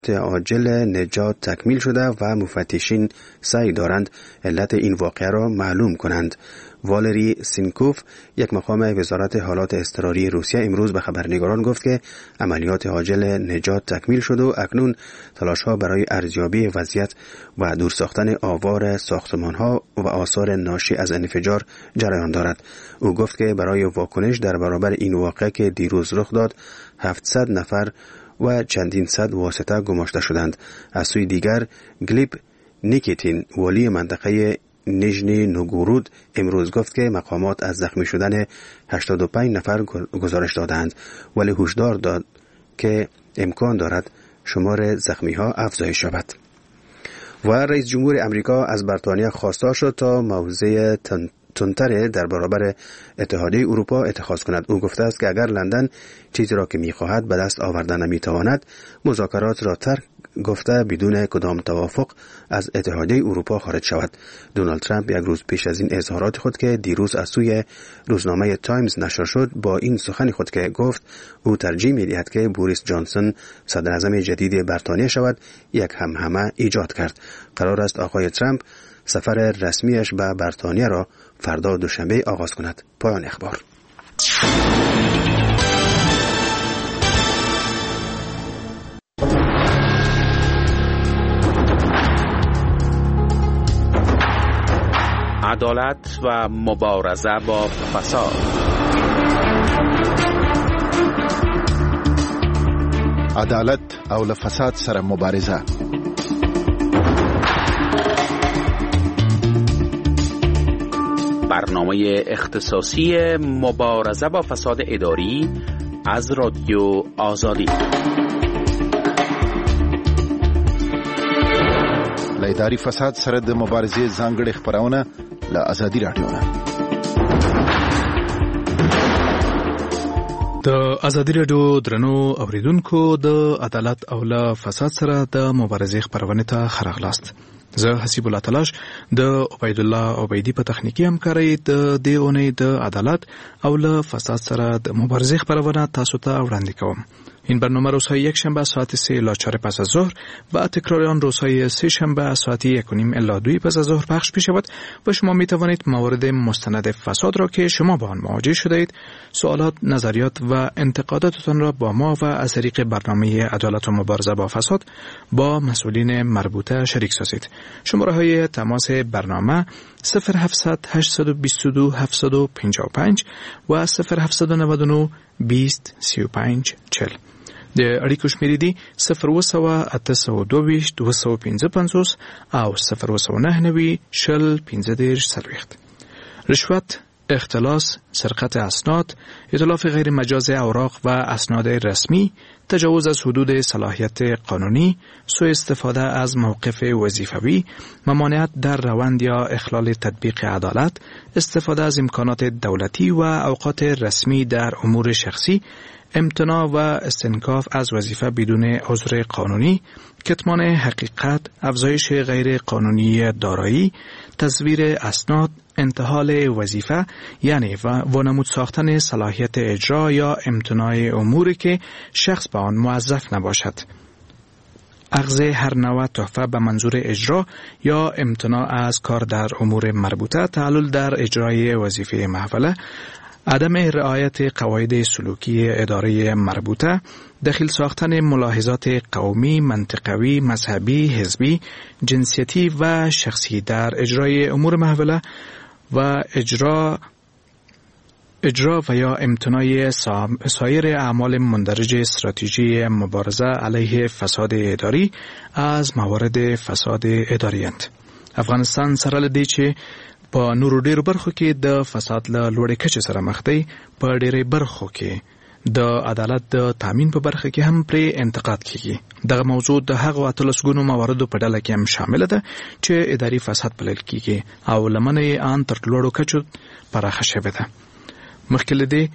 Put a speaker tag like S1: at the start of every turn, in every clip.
S1: عاجل نجات تکمیل شده و مفتشین سعی دارند علت این واقعه را معلوم کنند. والری سینکوف، یک مقام وزارت حالات اضطراری روسیه، امروز به خبرنگاران گفت که عملیات عاجل نجات تکمیل شد و اکنون تلاش‌ها برای ارزیابی وضعیت و دور ساختن آوار ساختمان‌ها و آثار ناشی از انفجار جریان دارد. او گفت که برای واکنش در برابر این واقعه که دیروز رخ داد 700 نفر و چندین صد واسطه گماشته شدند. از سوی دیگر گلیب نیکیتین، والی منطقه نیژنی نوگورود، امروز گفت که مقامات از زخمی شدن 85 نفر گزارش دادند، ولی هشدار داد که امکان دارد شمار زخمی ها افزایش یابد. و رئیس جمهور امریکا از بریتانیا خواستار شد تا موضع تندتر در برابر اتحادیه اروپا اتخاذ کند. او گفته است که اگر لندن چیزی را که می‌خواهد به دست آوردن نمی‌تواند، مذاکرات را ترک گفته بدون کدام توافق از اتحادیه اروپا خارج شود. دونالد ترامپ یک روز پیش از این اظهارات خود که دیروز از سوی روزنامه تایمز نشر شد، با این سخن خود که گفت او ترجیح می‌دهد که بوریس جانسون صدر اعظم جدید بریتانیا شود، یک همهمه ایجاد کرد. قرار است آقای ترامپ سفر رسمیش به بریتانیا را فردا دوشنبه آغاز کند. پایان اخبار.
S2: عدالت و مبارزه با فساد.
S3: عدالت او له فساد سره مبارزه.
S2: برنامه اختصاصی مبارزه با فساد اداری از رادیو آزادی.
S3: له اداري فساد سره د مبارزې ځانګړې خبرونه له آزادي رادیو نه.
S4: د آزادي رادیو درنو اوریدونکو، د عدالت او له فساد سره د مبارزې خبرونه ته خراغلاست. زه حسیب الله تلاش د عبید الله عبیدی په تخنیکی همکارۍ د دې اونۍ د عدالت او له فساد سره د مبارزې خبرونه تاسو ته وړاندې کوم. این برنامه روزهای یک شنبه ساعت 3 الی 4 پس از ظهر و تکرار آن روزهای سه شنبه ساعت 1 و نیم الی 2 پس از ظهر پخش می شود و شما می توانید موارد مستند فساد را که شما با آن مواجه شده اید، سوالات، نظریات و انتقاداتتان را با ما و از طریق برنامه عدالت و مبارزه با فساد با مسئولین مربوطه شریک سازید. شماره های تماس برنامه 0700 822 755 و 0799 20 35 40. د اړیکو شمیرې دي 0 822 255 او 0 9 رشوت، اختلاس، سرقت اسناد، اتلاف غیر مجاز اوراق و اسناد رسمی، تجاوز از حدود صلاحیت قانونی، سوء استفاده از موقف وظیفوی، ممانعت در روند یا اخلال تطبیق عدالت، استفاده از امکانات دولتی و اوقات رسمی در امور شخصی، امتناع و استنکاف از وظیفه بدون عذر قانونی، کتمان حقیقت، افزایش غیر قانونی دارایی، تزویر اسناد، انتحال وظیفه یعنی وانمود ساختن صلاحیت اجرا یا امتناع اموری که شخص به آن موظف نباشد، اخذ هر نوع تحفه به منظور اجرا یا امتناع از کار در امور مربوطه، تعلل در اجرای وظیفه محوله، عدم رعایت قواعد سلوکی اداره مربوطه، دخیل ساختن ملاحظات قومی، منطقوی، مذهبی، حزبی، جنسیتی و شخصی در اجرای امور محوله و اجرا و یا امتناع سایر اعمال مندرج استراتژی مبارزه علیه فساد اداری از موارد فساد اداری اند. افغانستان سره لدی چې په نورو ډیرو برخو کې د فساد له لوړې کچې سره مخ دی، په ډیرې برخو کې د عدالت د تامین په برخه کې هم پرې انتقاد کیږي. دغه موضوع د هغو اتلسګونو مواردو په ډله کې هم شامل ده چې اداري فساد بلل کیږي او لمنه یې ان تر لوړو کچو پراخه شوې ده. مخکې له دې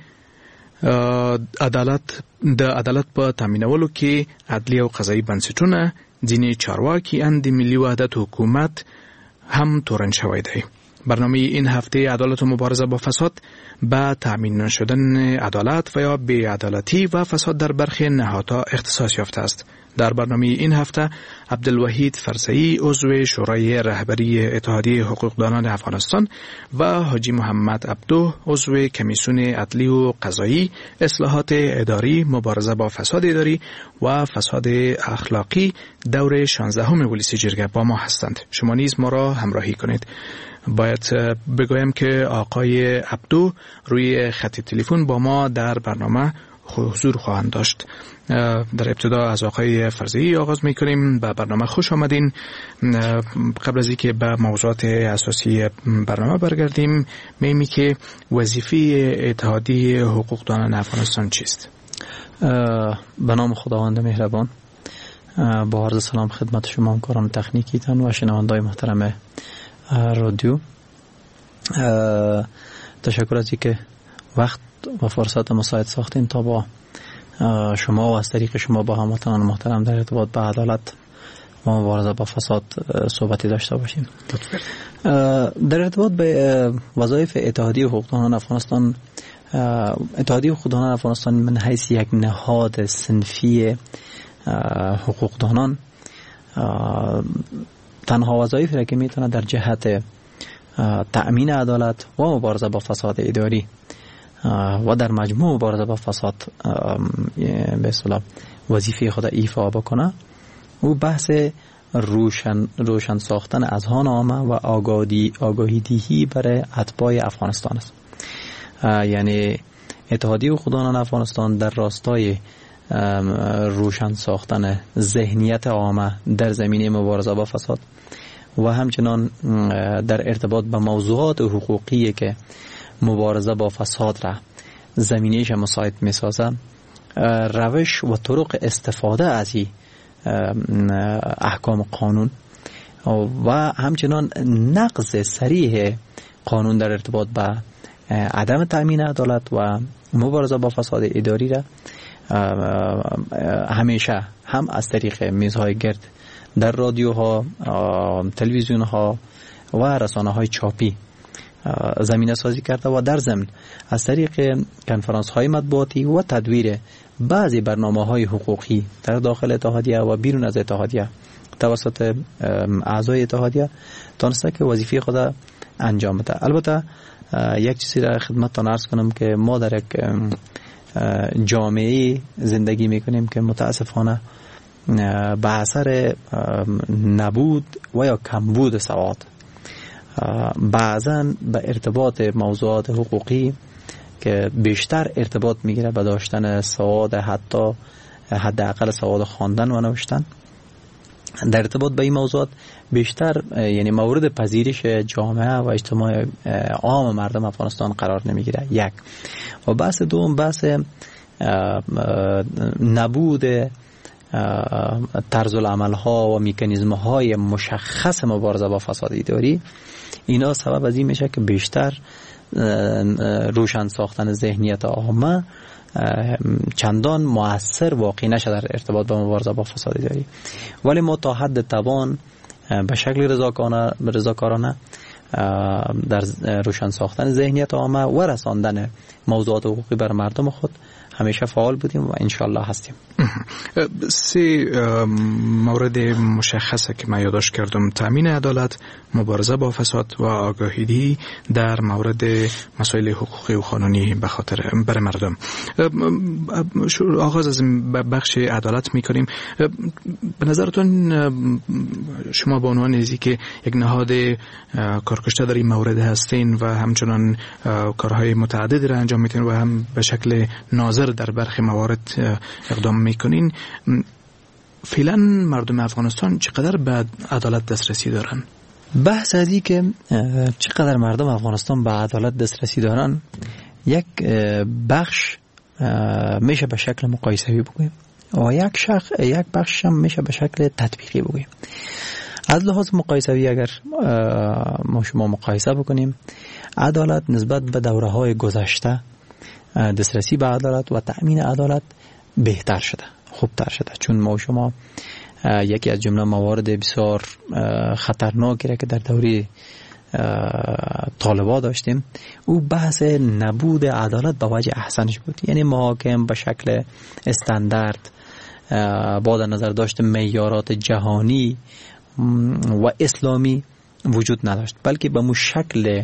S4: د عدالت په تامینولو کې عدلي او قضایي بنسټونه، ځینې چارواکي ان د ملي وحدت حکومت هم تورن شوی دی. برنامه این هفته عدالت و مبارزه با فساد به تامین نشدن عدالت و یا بی‌عدالتی و فساد در برخی نهادها اختصاص یافته است. در برنامه این هفته عبدالوحید فرسایی عضو شورای رهبری اتحادیه حقوقدانان افغانستان و حاجی محمد عبدو عضو کمیسیون عدلی و قضایی اصلاحات اداری مبارزه با فساد اداری و فساد اخلاقی دور 16 مجلس جرگه با ما هستند. شما نیز ما را همراهی کنید. باید بگویم که آقای عبدو روی خط تلفن با ما در برنامه حضور خواهند داشت. در ابتدا از آقای فرزایی آغاز میکنیم. به برنامه خوش آمدین. قبل از اینکه به موضوعات اساسی برنامه برگردیم، میگیم که وظیفه اتحادیه حقوقدانان افغانستان چیست؟
S5: به نام خداوند مهربان، با عرض سلام خدمت شما همکاران تکنیکیتان و شنونده‌های محترم رادیو. تشکر از اینکه وقت و فرصت مساعد ساختین تا با شما و از طریق شما با هموطنان محترم در ارتباط به عدالت و مبارزه با فساد صحبتی داشته باشیم. در ارتباط به وظایف اتحادیه حقوقدانان افغانستان، اتحادیه حقوقدانان افغانستان من حیث یک نهاد صنفی حقوقدانان تنها وظایفی را که میتونه در جهت تأمین عدالت و مبارزه با فساد اداری و در مجموع مبارزه با فساد به اصطلاح وظیفه خود ایفا بکنه، او بحث روشن ساختن اذهان عامه و آگاهی دهی برای اتباع افغانستان است. یعنی اتحادیه حقوقدانان افغانستان در راستای روشن ساختن ذهنیت عامه در زمینه مبارزه با فساد و همچنان در ارتباط به موضوعات حقوقی که مبارزه با فساد را زمینهش مساعد می‌سازه، روش و طرق استفاده از این احکام قانون و همچنان نقض صریح قانون در ارتباط به عدم تأمین عدالت و مبارزه با فساد اداری را همیشه هم از طریق میزهای گرد در رادیوها، تلویزیونها و رسانه‌های چاپی زمینه سازی کرده و در ضمن از طریق کنفرانس های مطبوعاتی و تدویر بعضی برنامه‌های حقوقی در داخل اتحادیه و بیرون از اتحادیه توسط اعضای اتحادیه تونسته که وظیفه خود انجام بده. البته یک چیزی را خدمتتان عرض کنم که ما در یک جامعه زندگی میکنیم که متاسفانه به اثر نبود و یا کمبود سواد بعضاً به ارتباط موضوعات حقوقی که بیشتر ارتباط میگیره به داشتن سواد، حتی حداقل سواد خواندن و نوشتن، در ارتباط به این موضوعات بیشتر یعنی مورد پذیرش جامعه و اجتماع عام مردم افغانستان قرار نمیگیره. یک و بحث دوم، بحث نبود طرز العمل ها و مکانیزم های مشخص مبارزه با فساد اداری، اینا سبب از این میشه که بیشتر روشن ساختن ذهنیت عامه چندان مؤثر واقع نشه در ارتباط با مبارزه با فساد اداری. ولی ما تا حد توان به شکل رضاکارانه در روشن ساختن ذهنیت عامه و رساندن موضوعات حقوقی بر مردم خود همیشه فعال بودیم و انشالله هستیم.
S4: سه مورد مشخصه که من یادداشت کردم: تأمین عدالت، مبارزه با فساد و آگاهی در مورد مسائل حقوقی و قانونی به خاطر برای مردم. آغاز از بخش عدالت میکنیم. به نظرتون شما به عنوان ازی که یک نهاد کارکشته در این مورد هستین و همچنان کارهای متعددی را انجام میتین و هم به شکل ناظر در برخی موارد اقدام میکنین، فعلا مردم افغانستان چقدر به عدالت دسترسی دارن؟
S5: بحث ازی که چقدر مردم افغانستان به عدالت دسترسی دارن، یک بخش میشه به شکل مقایسوی بگویم و یک بخش هم میشه به شکل تطبیقی بگویم. از لحاظ مقایسوی اگر ما شما مقایسه بکنیم، عدالت نسبت به دوره‌های گذشته دسترسی به عدالت و تأمین عدالت بهتر شده، خوبتر شده، چون ما شما یکی از جمله موارد بسیار خطرناکی را که در دوره طالبان داشتیم، او بحث نبود عدالت به وجه احسنش بود. یعنی محاکم به شکل استاندارد با در نظر داشت معیارات جهانی و اسلامی وجود نداشت، بلکه به شکل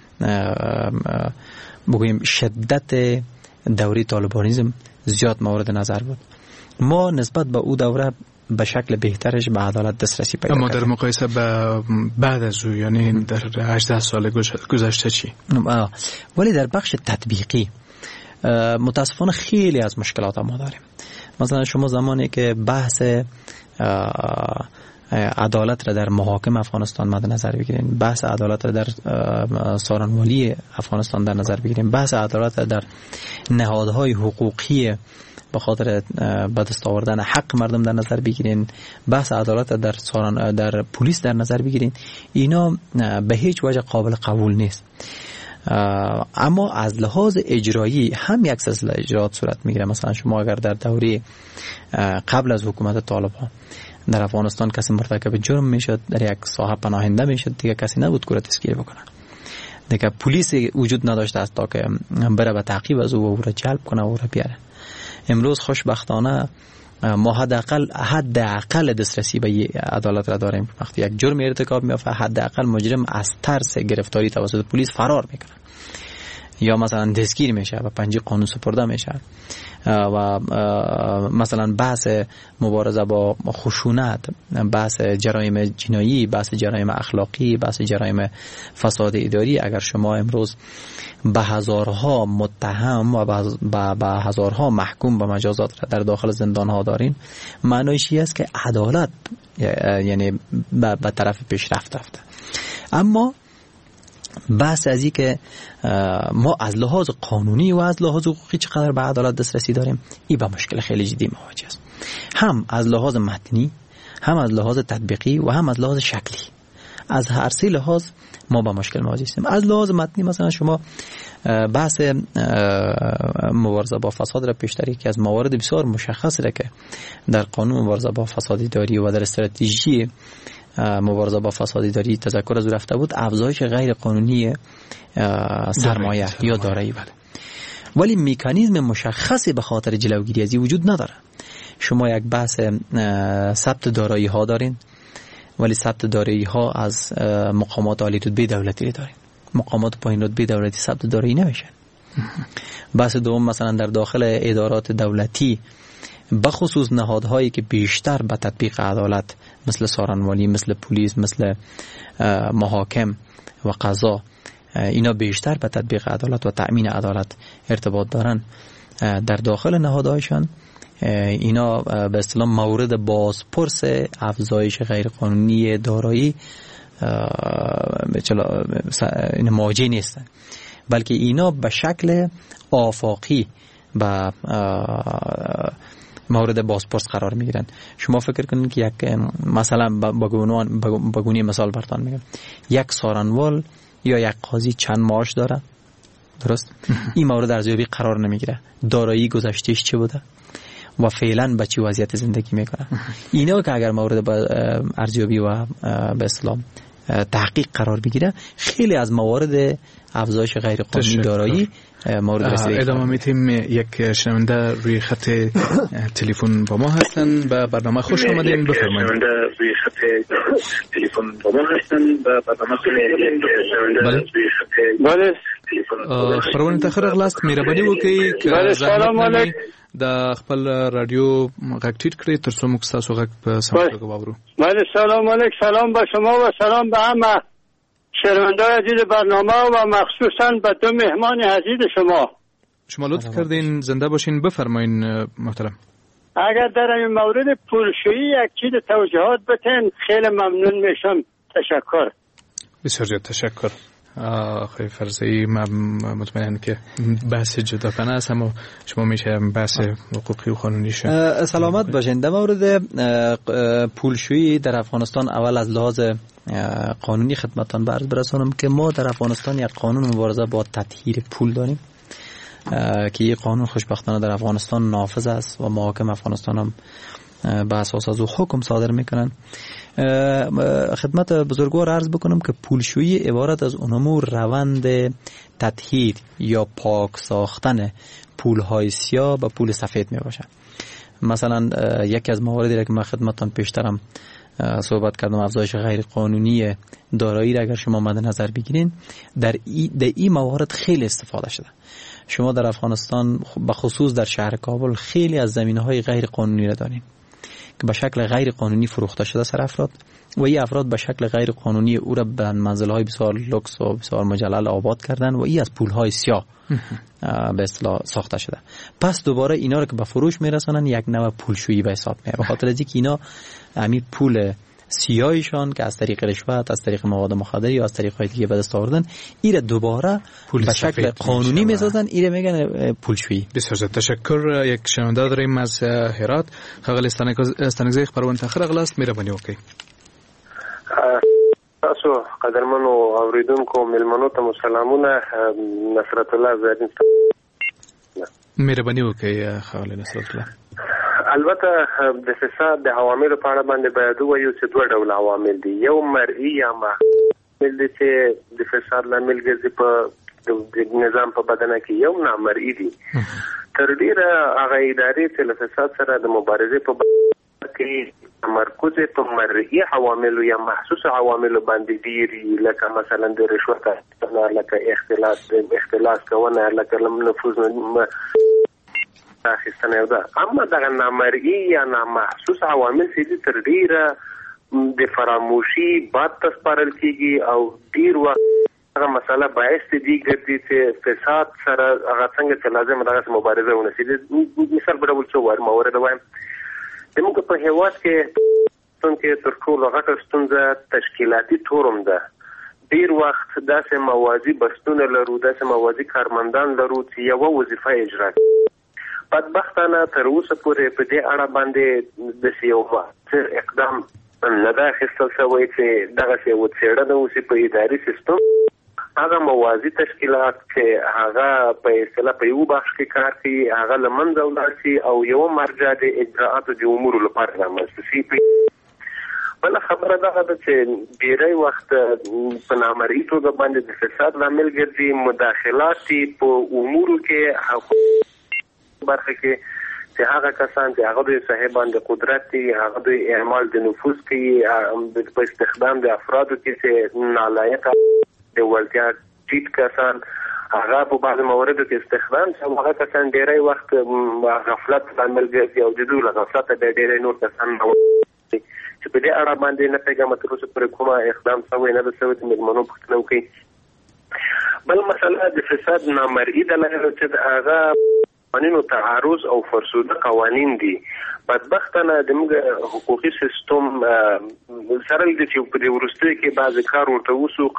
S5: بگوییم شدت دوره طالبانیزم زیاد مورد نظر بود. ما نسبت به او دوره به شکل بهترش به عدالت دسترسی پیدا کردیم.
S4: اما در مقایسه با بعد از او، یعنی در 18 سال گذشته چی؟
S5: ولی در بخش تطبیقی متاسفانه خیلی از مشکلات ما داریم. مثلا شما زمانی که بحث عدالت را در محاکم افغانستان مد نظر بگیرین، بحث عدالت را در سارنوالی افغانستان در نظر بگیرین، بحث عدالت را در نهادهای حقوقی به خاطر به دست آوردن حق مردم در نظر بگیرین، بحث عدالت در پلیس در نظر بگیرین، اینا به هیچ وجه قابل قبول نیست. اما از لحاظ اجرایی هم یک سلسله اجرات صورت میگیره. مثلا شما اگر در دوره قبل از حکومت طالبان در افغانستان کسی مرتکب جرم میشد، در یک ساحه پناهنده میشد، دیگه کسی نبود که دستگیر بکنه، دیگه پلیس وجود نداشت است تا که بره به تعقیب از او را جلب کنه و او را بیاره. امروز خوشبختانه ما حداقل دسترسی به عدالت را داریم. وقتی یک جرم ارتکاب میافته، حداقل مجرم از ترس گرفتاری توسط پلیس فرار میکنه یا مثلا دستگیر میشه و پنجه قانون سپرده میشه. و مثلا بحث مبارزه با خشونت، بحث جرایم جنایی، بحث جرایم اخلاقی، بحث جرایم فساد اداری، اگر شما امروز به هزارها متهم و به هزارها محکوم به مجازات را در داخل زندان ها دارین، معنیش این است که عدالت یعنی به طرف پیشرفت رفته. اما بحث از این که ما از لحاظ قانونی و از لحاظ حقوقی چقدر به عدالت دسترسی داریم، این با مشکل خیلی جدی مواجه است، هم از لحاظ متنی، هم از لحاظ تطبیقی و هم از لحاظ شکلی. از هر سه لحاظ ما با مشکل مواجه هستیم. از لحاظ متنی مثلا شما بحث مبارزه با فساد را پیشتر، یکی از موارد بسیار مشخص را که در قانون مبارزه با فساد اداری و در استراتژی مبارزه با فساد اداری تذکر از او رفته بود، افزایش غیر قانونی سرمایه یا دارایی بود. ولی مکانیزم مشخصی به خاطر جلوگیری از این وجود نداره. شما یک بحث ثبت دارایی ها دارین، ولی ثبت دارایی ها از مقامات عالی رتبه دولتی دارین. مقامات پایین رتبه دولتی ثبت دارایی نمیشن. بحث دوم مثلا در داخل ادارات دولتی، بخصوص نهادهایی که بیشتر به تطبیق عدالت مثل سارنوالی، مثل پلیس، مثل محاکم و قضا، اینا بیشتر به تطبیق عدالت و تأمین عدالت ارتباط دارن، در داخل نهادهایشان اینا به اصطلاح مورد بازپرس افزایش غیرقانونی دارایی این مواجه نیستن، بلکه اینا به شکل آفاقی به مورد بازپرس قرار میگیرن. شما فکر کنید که یک مثلا بگونی مثال براتون میگم، یک سارنوال یا یک قاضی چند معاش داره، درست؟ این مورد ارزیابی قرار نمیگیره. دارایی گذشتهش چه بوده و فعلا به چه وضعیت زندگی میکنه. اینا که اگر مورد ارزیابی و به اصطلاح تحقیق قرار بگیره، خیلی از موارد افزایش غیر قانونی دارایی مورد رسیدگی.
S4: ادامه میتیم. یک شنونده روی خط تلفن با ما هستن. به برنامه خوش آمدین، بفرمایید.
S6: روی خط تلفن با ما هستن. به برنامه خوش آمدین.
S4: بله. پروانه تخیر اغلاست مهرباني وکړئ که
S6: سلام علیکم
S4: د خپل رادیو غږ ټیټ کړئ تر څو موږ تاسو غږ په سم توګه واورو.
S6: بله سلام علیکم. سلام به شما و سلام به همه شنونده‌های عزیز برنامه و مخصوصا به دو مهمان عزیز شما
S4: لطف کردین، زنده باشین. بفرمایین محترم.
S6: اگر در این مورد پولشویی یک چیز توضیحات بدین خیلی ممنون میشم. تشکر.
S4: بسیار زیاد تشکر. آقای فرزی، من مطمئنم که بحث جداگانه است، اما شما میشه بحث حقوقی و قانونیش.
S5: سلامت باشین. در مورد پولشویی در افغانستان، اول از لحاظ قانونی خدمتتان برسانم که ما در افغانستان یک قانون مبارزه با تطهیر پول داریم که این قانون خوشبختانه در افغانستان نافذ است و محاکم افغانستان هم به اساس از او حکم صادر میکنن. خدمت بزرگوار عرض بکنم که پولشویی عبارت از اونمو روند تطهیر یا پاک ساختن پولهای سیاه به پول سفید می باشه مثلا یکی از مواردی را که من خدمتتان پیشترم صحبت کردم، افزایش غیر قانونی دارایی را اگر شما مد نظر بگیرین، در این موارد خیلی استفاده شده. شما در افغانستان به خصوص در شهر کابل خیلی از زمینه‌های غیر قانونی را دارین که به شکل غیر قانونی فروخته شده سر افراد و این افراد به شکل غیر قانونی او را به منزل‌های بسیار لوکس و بسیار مجلل آباد کردن و این از پول‌های سیاه به اصطلاح ساخته شده. پس دوباره اینا رو که به فروش میرسونن یک نوع پولشویی به حساب میاد، به خاطر از اینکه اینا همین پول سیاهشان که از طریق رشوت، از طریق مواد مخدر یا از طریق‌های دیگه به دست آوردن، این دوباره به شکل قانونی میسازن، این میگن پولشویی.
S4: بسیار تشکر. یک شنونده داریم از هرات. خغل استانگزی خبرونه تاخر اغلاست مهرباني وکړئ.
S7: تاسو قدرمنو اوریدونکو ملمنو ته سلامونه. نصرت الله زادین
S4: مهرباني وکړئ خغل نصرت الله.
S7: البته د فساد د عواملو په اړه باندې باید وایو چې دوه ډول عوامل دي، یو مرئی یا عامل دي چې د فساد لامل ګرځي په د نظام په بدنه کې، یو نامرئی دي. تر ډیره هغه ادارې چې له فساد سره د مبارزې په کې تمرکز په مرئی عواملو یا محسوس عواملو باندې دي، لکه مثلا د رشوت اخیستنه، لکه اختلاس کونه، لکه نفوذ اخیستنه یو ده. اما دغه نامرئی یا نامحسوس عوامل چې تر ډیره د فراموشي باد تسپارل کیږي او ډیر وخت هغه مسله باعث دي ګرځي چې فساد سره هغه څنګه چې لازم دغه مبارزه ونشي. مثال په ډول څه وایم مورد وایم، زموږ په هیواد کې تر ټولو غټه ستونزه تشکیلاتي تورم ده. ډیر وخت داسې موازي بستونه لرو، داسې موازي کارمندان لرو چې یوه وظیفه اجرا کوي. بدبختانه تر اوسه پورې په دې اړه باندې د یو اقدام نه ده اخیستل شوی چې دغسې وڅېړنه وشي په اداري سیستم. هغه موازي تشکیلات چې هغه په اصطلاح په یو بخش کې کار کوي، هغه له منځه ولاړ شي او یوه مرجع د اجراءاتو د امورو لپاره رامنځته شي. بله خبره دغه ده چې ډېری وخت په نامرئي توګه باندې د فساد لامل ګرځي مداخلات په امورو کې برخه کې چې هغه کسان چې هغه د صاحبان د قدرت دي، هغه د اعمال د نفوذ کوي په استخدام د افرادو کې چې نالایقه د وړتیا ټیټ کسان هغه په بعض مواردو کې استخدام شي. هغه کسان ډېری وخت غفلت لامل ګرځي او د دوی له غفلته ډېری نور کسان چې په دې اړه باندې نه پیغام تر اوسه پورې کومه اقدام شوی نه ده شوی چې مېلمنو پوښتنه وکړي. بل مسله د فساد نامرئی دلایل چې هغه قوانینو تعارض او فرسوده قوانین دي. بدبختانه د موږ حقوقي سیستم سره د چې په دې وروستیو کې بعضې کار ورته وسو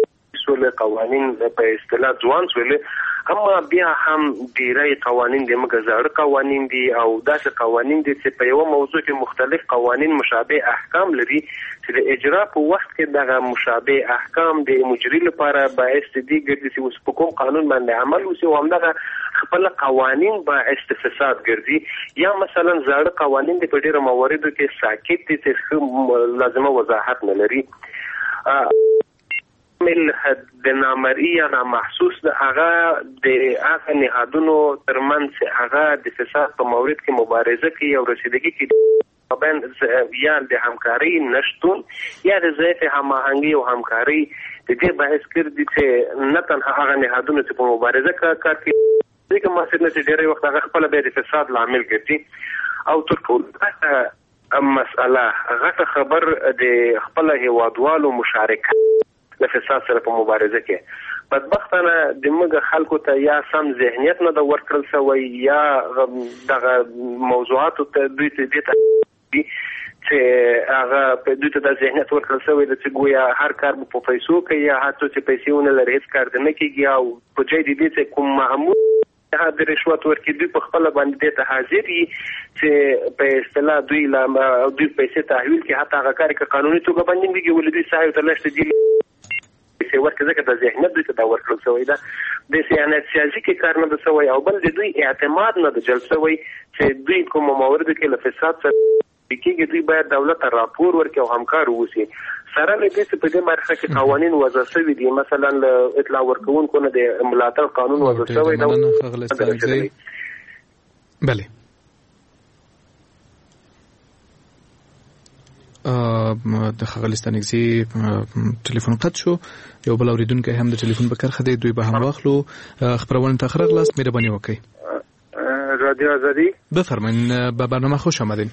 S7: قوانین په اصطلاح ځوان سولې، اما بیا هم ډیری قوانین د موږ زاړه قوانین دي او داسې قوانین دي چې په یوه موضوع کې مختلف قوانین مشابه احکام لري چې د اجرا په وخت کې دغه مشابه احکام د مجري لپاره باعث دي ګرځي چې اوس په کوم قانون باندې عمل وشي او همدغه خپل قوانین باعث د فساد ګرځي. یا مثلا زاړه قوانین د په ډیرو مواردو کې ساکت دي چې لازمه وضاحت نه لري. مل د نامرئی یا نامحسوس د هغه د هغه نهادونو ترمنځ هغه د فساد په مورد کې مبارزه کوي او رسیدګي کوي بین یا د همکاري نشتون یا د ضعیف هماهنګي او همکاري د دې باعث ګرځي چې نه تنها هغه نهادونه چې په مبارزه کار کوي دغه مسله چې ډېری وخت هغه خپل به د فساد لامل ګرځي او تر ټولو مسأله غټه خبر د خپل هیوادوالو مشارکت د فساد سره په مبارزه کې. بدبختانه د موږ خلکو ته یا سم ذهنیت نه د ورکړل شوی یا دغه موضوعاتو ته دوی ته چې هغه په دوی ته د ذهنیت ورکړل شوی چې ګویا هر کار په پیسو کوي یا هر څه چې پیسې ونه لري هیڅ کار نه کیږي او په ځای دې چې کوم معمول د رشوت ورکړي دوی په خپل باندې ته حاضر دي چې په اصطلاح دوی پیسې تحویل کې حتی هغه کار کې قانوني توګه باندې کیږي ولې دوی صاحب ته لشت دي چې ورکه ځکه د ذهنیت دوی ته دا ورکړل شوی ده د سیاسي کې کار نه ده شوی او بل د دوی اعتماد نه ده جلب شوی چې دوی کوم موارد کې له فساد سره کېږي دوی باید دولت ته راپور ورکړي او همکار واوسي. سره له دې چې په دې برخه کې قوانین وضع شوي دي، مثلا له اطلاع ورکوونکو نه د ملاتړ قانون وضع شوی دی.
S4: بله د خغل ستنګزي ټلیفون قطع شو یو بل اوریدونکو هم د ټلیفون په کرخه دی دوی به هم واخلو خبرونه تاخر غلاست مهرباني وکړئ.
S8: رادیو آزادی
S4: بفرمایید به برنامه خوش آمدین.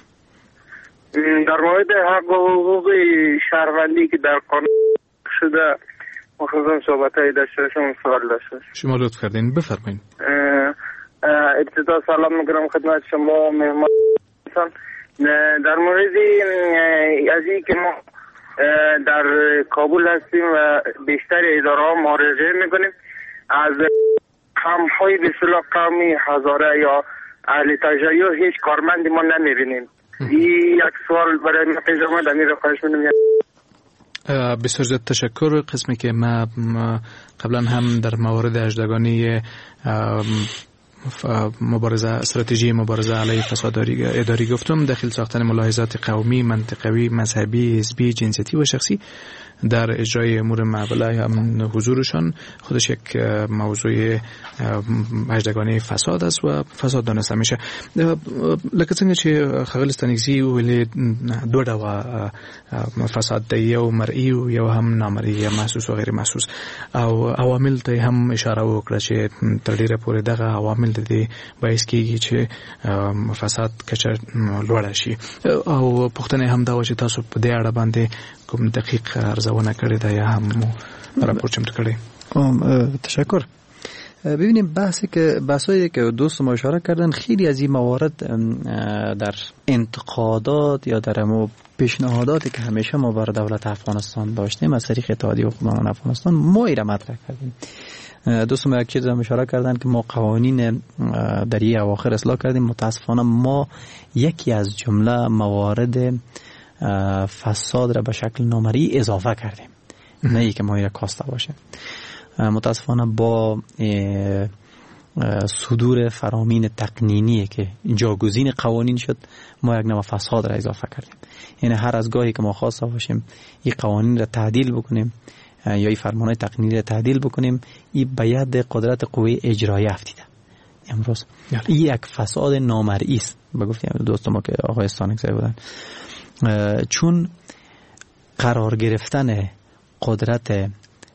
S8: در مورد حق و حقوق شهروندی که در قانون شده مخصوصا صحبت‌های داشته باشم سوال داشته.
S4: شما لطف کردین بفرمایید.
S8: ابتدا سلام می‌کنم خدمت شما مهمان. در مورد از این که ما در کابل هستیم و بیشتر اداره‌ها مراجعه می‌کنیم از هم‌های به اصطلاح قومی هزاره یا اهل تجربه هیچ کارمندی ما نمی‌بینیم. این یک سوال برای ما پیش آمد امیر رو خواهش می‌کنم.
S4: بسیار زیاد تشکر. قسمی که ما قبلا هم در موارد اجدگانی مبارزه استراتژی مبارزه علیه فساد اداری گفتم داخل ساختن ملاحظات قومی، منطقوی، مذهبی، حزبی، جنسیتی و شخصی در اجرای امور معامله هم حضورشان خودش یک موضوع اجدگانی فساد است و فساد دانسته میشه. لکه څنګه چې خغل ستنګزي ویلي دوه ډول فساد دی، یو مرئی او یو هم نامرئی یا محسوس او غیر محسوس، او عوامل ته هم اشاره وکړه چې تر ډیره پورې دغه عوامل د دې باعث کیږي چې فساد کچه لوړ شي. او پوښتنه هم دا و چې تاسو په دې اړه باندې کوم دقیق ارزونه کړی دا یا هم راپور چمتو کړی؟
S5: تشکر. ببینیم بحثایی که دوست ما اشاره کردن خیلی از این موارد در انتقادات یا در پیشنهاداتی که همیشه ما بر دولت افغانستان داشتیم از طریق اتحادیه حقوقدانان افغانستان ما ایره مطرح کردیم. دوست ما یک چیز هم اشاره کردن که ما قوانین در این اواخر اصلاح کردیم. متاسفانه ما یکی از جمله موارد فساد را به شکل نامرئی اضافه کردیم، نه ای که ما ایره کاسته باشه. متاسفانه با صدور فرامین تقنینی که جاگزین قوانین شد ما یک نوع فساد را اضافه کردیم. یعنی هر از گاهی که ما خواسته باشیم این قوانین را تعدیل بکنیم یا این فرمانهای تقنینی را تعدیل بکنیم، این به ید قدرت قوه اجرایی افتیده. امروز این یک فساد نامرئی است. بگفتیم دوست ما که آقای استانکزی بودن، چون قرار گرفتن قدرت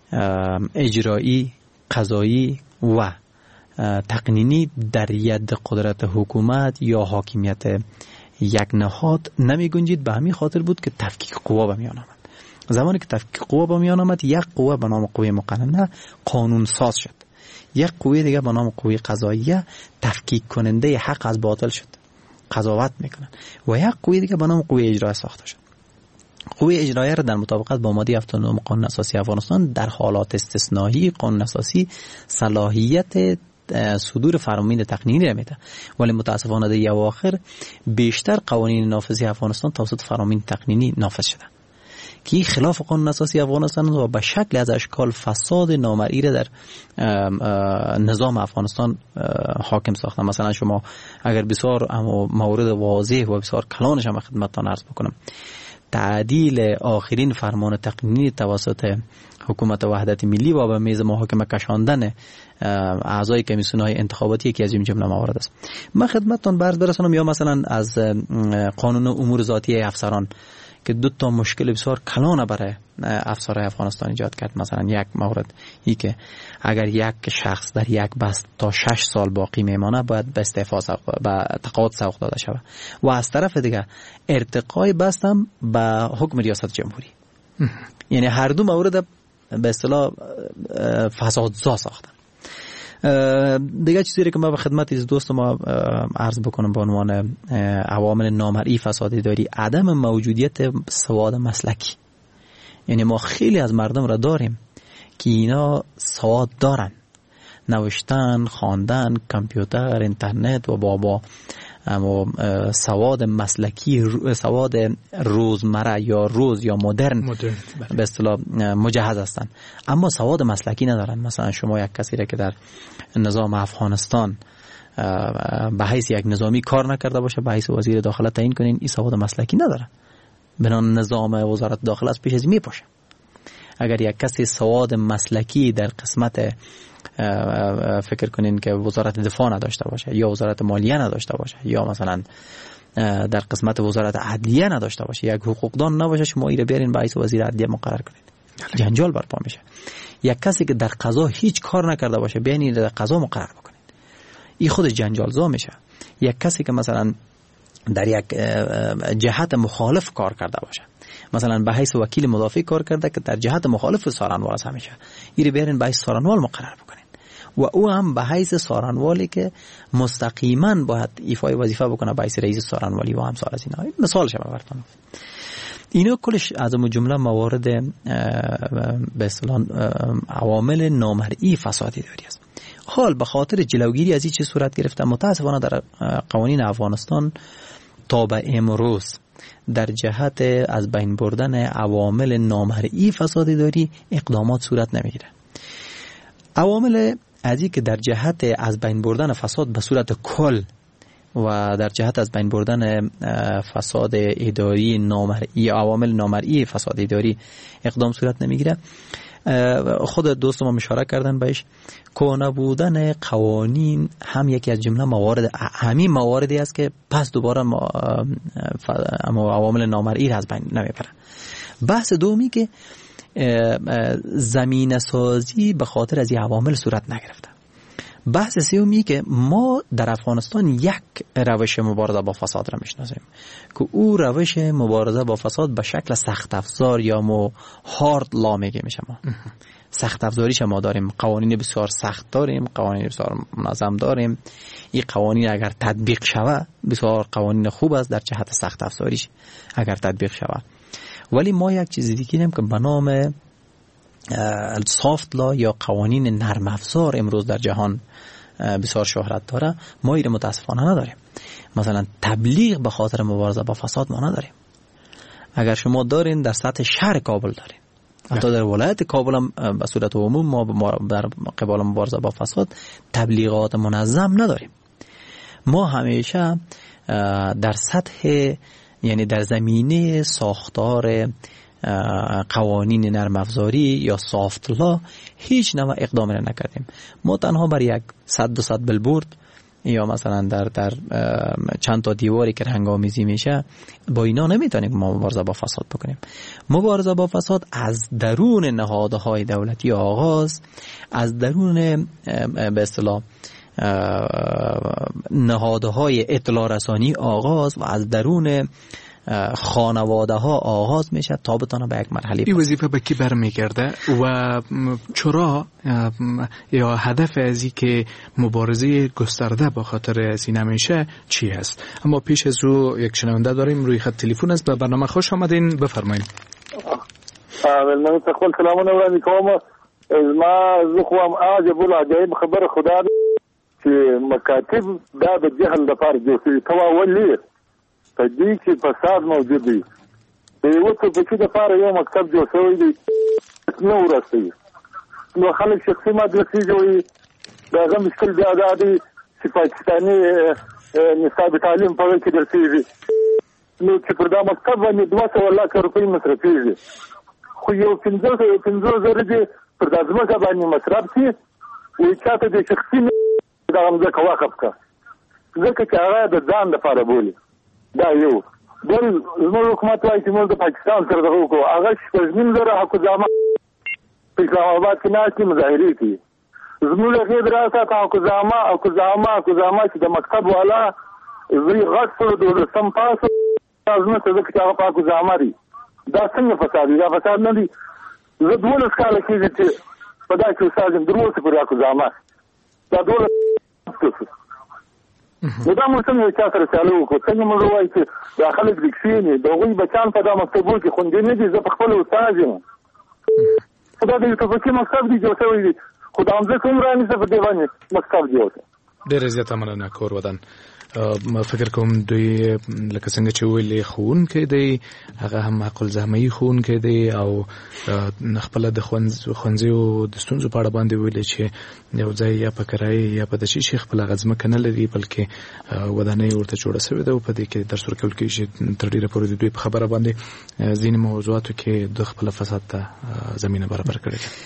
S5: اجرایی، قضایی و تقنینی در ید قدرت حکومت یا حاکمیت یک نهاد نمی گنجید. به همین خاطر بود که تفکیک قوا به میان آمد. زمانی که تفکیک قوا به میان آمد یک قوه به نام قوه مقننه قانون ساز شد، یک قوه دیگه به نام قوه قضاییه تفکیک کننده حق از باطل شد، قضاوت میکنن، و یک قوه دیگه به نام قوه اجرایی ساخته شد. قوه اجرایی را در مطابقت با ماده 79 قانون اساسی افغانستان در حالات استثنایی قانون اساسی صلاحیت صدور فرامین تقنینی را میده، ولی متاسفانه در اواخر بیشتر قوانین نافذی افغانستان توسط فرامین تقنینی نافذ شده که خلاف قانون اساسی افغانستان و به شکل از اشکال فساد نامرئی را در نظام افغانستان حاکم ساختن. مثلا شما اگر بسیار مورد واضح و بسیار کلانش هم خدمتتان عرض بکنم، تعدیل آخرین فرمان تقنینی توسط حکومت وحدت ملی و به میز محاکمه کشاندن اعضای کمیسیون‌های انتخاباتی که از این جمله موارد است. من خدمتتان عرض برسانم یا مثلا از قانون امور ذاتی افسران که دو تا مشکل بسیار کلان برای افسرهای افغانستان ایجاد کرد. مثلا یک مورد ای که اگر یک شخص در یک بست تا 6 سال باقی میمانه باید به استعفا به تقاعد سوق داده شود، و از طرف دیگه ارتقای بست هم به حکم ریاست جمهوری. یعنی هر دو مورد به اصطلاح فسادزا ساختن. دیگه چیزی که ما به خدمت از دوست ما عرض بکنم به عنوان عوامل نامرئی فساد اداری، عدم موجودیت سواد مسلکی. یعنی ما خیلی از مردم را داریم که اینا سواد دارن، نوشتن، خواندن، کامپیوتر، اینترنت و بابا، اما سواد مسلکی، سواد روزمره یا روز یا مدرن به اصطلاح مجهز هستند، اما سواد مسلکی ندارن. مثلا شما یک کسی را که در نظام افغانستان به حیث یک نظامی کار نکرده باشه به حیث وزیر داخله تعیین کنین، این سواد مسلکی نداره، بنا نظام وزارت داخله از پیش از میپاشه. اگر یک کسی سواد مسلکی در قسمت فکر کنین که وزارت دفاع نداشته باشه یا وزارت مالیه نداشته باشه یا مثلا در قسمت وزارت عدلیه نداشته باشه، یک حقوقدان نباشه، شما ایره بیارین باعث وزیر عدلیه مقرر کنید، جنجال برپا میشه. یک کسی که در قضا هیچ کار نکرده باشه بیاین این در قضا مقرر بکنید، این خود جنجالزا میشه. یک کسی که مثلا در یک جهت مخالف کار کرده باشه، مثلا به حیث وکیل مدافع کار کرده که در جهت مخالف سارنوال همیشه، ایره بیارین باعث سارنوال مقرر بکنید و او هم به حیث سارنوالی که مستقیما باید ایفای وظیفه بکنه به حیث رئیس سارنوالی و همسال از اینا. مثال شما براتون اینا کلش از جمله موارد به اصطلاح عوامل نامرئی فساد اداری است. حال به خاطر جلوگیری از این چیز صورت گرفته متاسفانه در قوانین افغانستان تا به امروز در جهت از بین بردن عوامل نامرئی فساد اداری اقدامات صورت نمیگیره. عوامل ازی که در جهت از بین بردن فساد به صورت کل و در جهت از بین بردن فساد اداری نامرئی، عوامل نامرئی فساد اداری اقدام صورت نمیگیره. خود دوست ما اشاره کردن بهش، کهنه بودن قوانین هم یکی از جمله موارد، همین مواردی است که پس دوباره عوامل نامرئی را از بین نمیبره. بحث دومی که زمینه سازی به خاطر از این عوامل صورت نگرفته. بحث سومی که ما در افغانستان یک روش مبارزه با فساد را میشناسیم که او روش مبارزه با فساد به شکل سخت افزار یا هارد لا میگه میشه. ما سخت افزاریش ما داریم، قوانین بسیار سخت داریم، قوانین بسیار منظم داریم. این قوانین اگر تطبیق شود بسیار قوانین خوب است در جهت سخت افزاریش اگر تطبیق شود. ولی ما یک چیز دیگه داریم که به نام سافت لا یا قوانین نرم افزار امروز در جهان بسیار شهرت داره، ما ایره متاسفانه نداریم. مثلا تبلیغ به خاطر مبارزه با فساد ما نداریم. اگر شما دارین در سطح شهر کابل دارین، حتی در ولایت کابل هم به صورت عموم ما در قبال مبارزه با فساد تبلیغات منظم نداریم. ما همیشه در سطح، یعنی در زمینه ساختار قوانین نرم افزاری یا سافت لا هیچ نوع اقدام را نکردیم. ما تنها بر یک 100 بلبورد یا مثلا در چند تا دیواری که هنگامیزی میشه با اینا نمیتونیم ما مبارزه با فساد بکنیم. مبارزه با فساد از درون نهادهای دولتی آغاز، از درون به اصطلاح نهادهای اطلاع رسانی آغاز و از درون خانواده ها آغاز میشه تا بتونه به یک مرحله.
S4: این وظیفه به کی برمیگرده و چرا یا هدف از این که مبارزه گسترده با خاطر از این نمیشه چی هست؟ اما پیش از رو یک شنونده داریم روی خط تلفن است. به برنامه خوش آمدین، بفرمایید.
S8: من تقبل سلامونه وړاندې کوم. ما زه خو هم عجب العجایب خبر خدا چې مکاتب دا د جهل لپاره جوړ شوي ته ولې په دې کې فساد موجود دی. د یو څه په کې لپاره یو مکتب جوړ شوی دی نو ورسوي، نو خلک شخصي مدرسې جوړوي. د هغه مشکل بیا دا دی چې پاکستاني نصاب تعلیم په کې درسېږي، نو چې پر دا مکتب باندې 200 لک روپۍ مصرفېږي، خو یو 15,000 دې پر دا ځمکه باندې مصرف شي، وایي چاته د شخصي دغه ځمکه وقف کړه ځکه چې هغه د ځان لپاره بولي. دا یو بل زموږ حکومت وایي چې موږ د پاکستان سره دغه وکړو، هغه 15,000 حکوزامه په اسلام آباد کې ناستې مظاهرې کوي. زموږ هغې دراسات حکوزامه چې د مکتب والا زوی غټ شو 12 پاس ځمکه ځکه چې هغه په حکوزامه دي. دا څنګه فساد دی؟ دا فساد نه دی. زه 12 کاله کېږي چې په دا کې استاد یم، تر اوسه پورې حکوزامه دا 12 نو دا موږ څنګه چا سره چالو وکړو؟ څنګه موږ وایو چې دا خلک د کښېني د هغوی بچیان په دا مکتبونو کې خوندي نه دي؟ زه په خپله استاد یم، خو دا د یو ټوپکي مکتب دی جوړ شوی دی، خو دا همځکه هم رانیسه په دې باندې مکتب جوړ دی.
S4: ډېره زیاته مننه کور ودان. ما فکر کوم دوی لکه څنګه چې ویلې خون کې دی هغه هم عقل زحمي خون کې دی او خپل د خونځي او د ستونزو په اړه باندې ویلې چې یو ځای یا په کرای یا په د شي شیخ خپل غزمه کنه لري بلکې ودانۍ ورته جوړه شوې ده او په دې کې درس ورکول کېږي تر ډیره پورې د دوی په خبره باندې ځینې موضوعاتو کې د خپل فساد ته زمینه برابر کړې ده.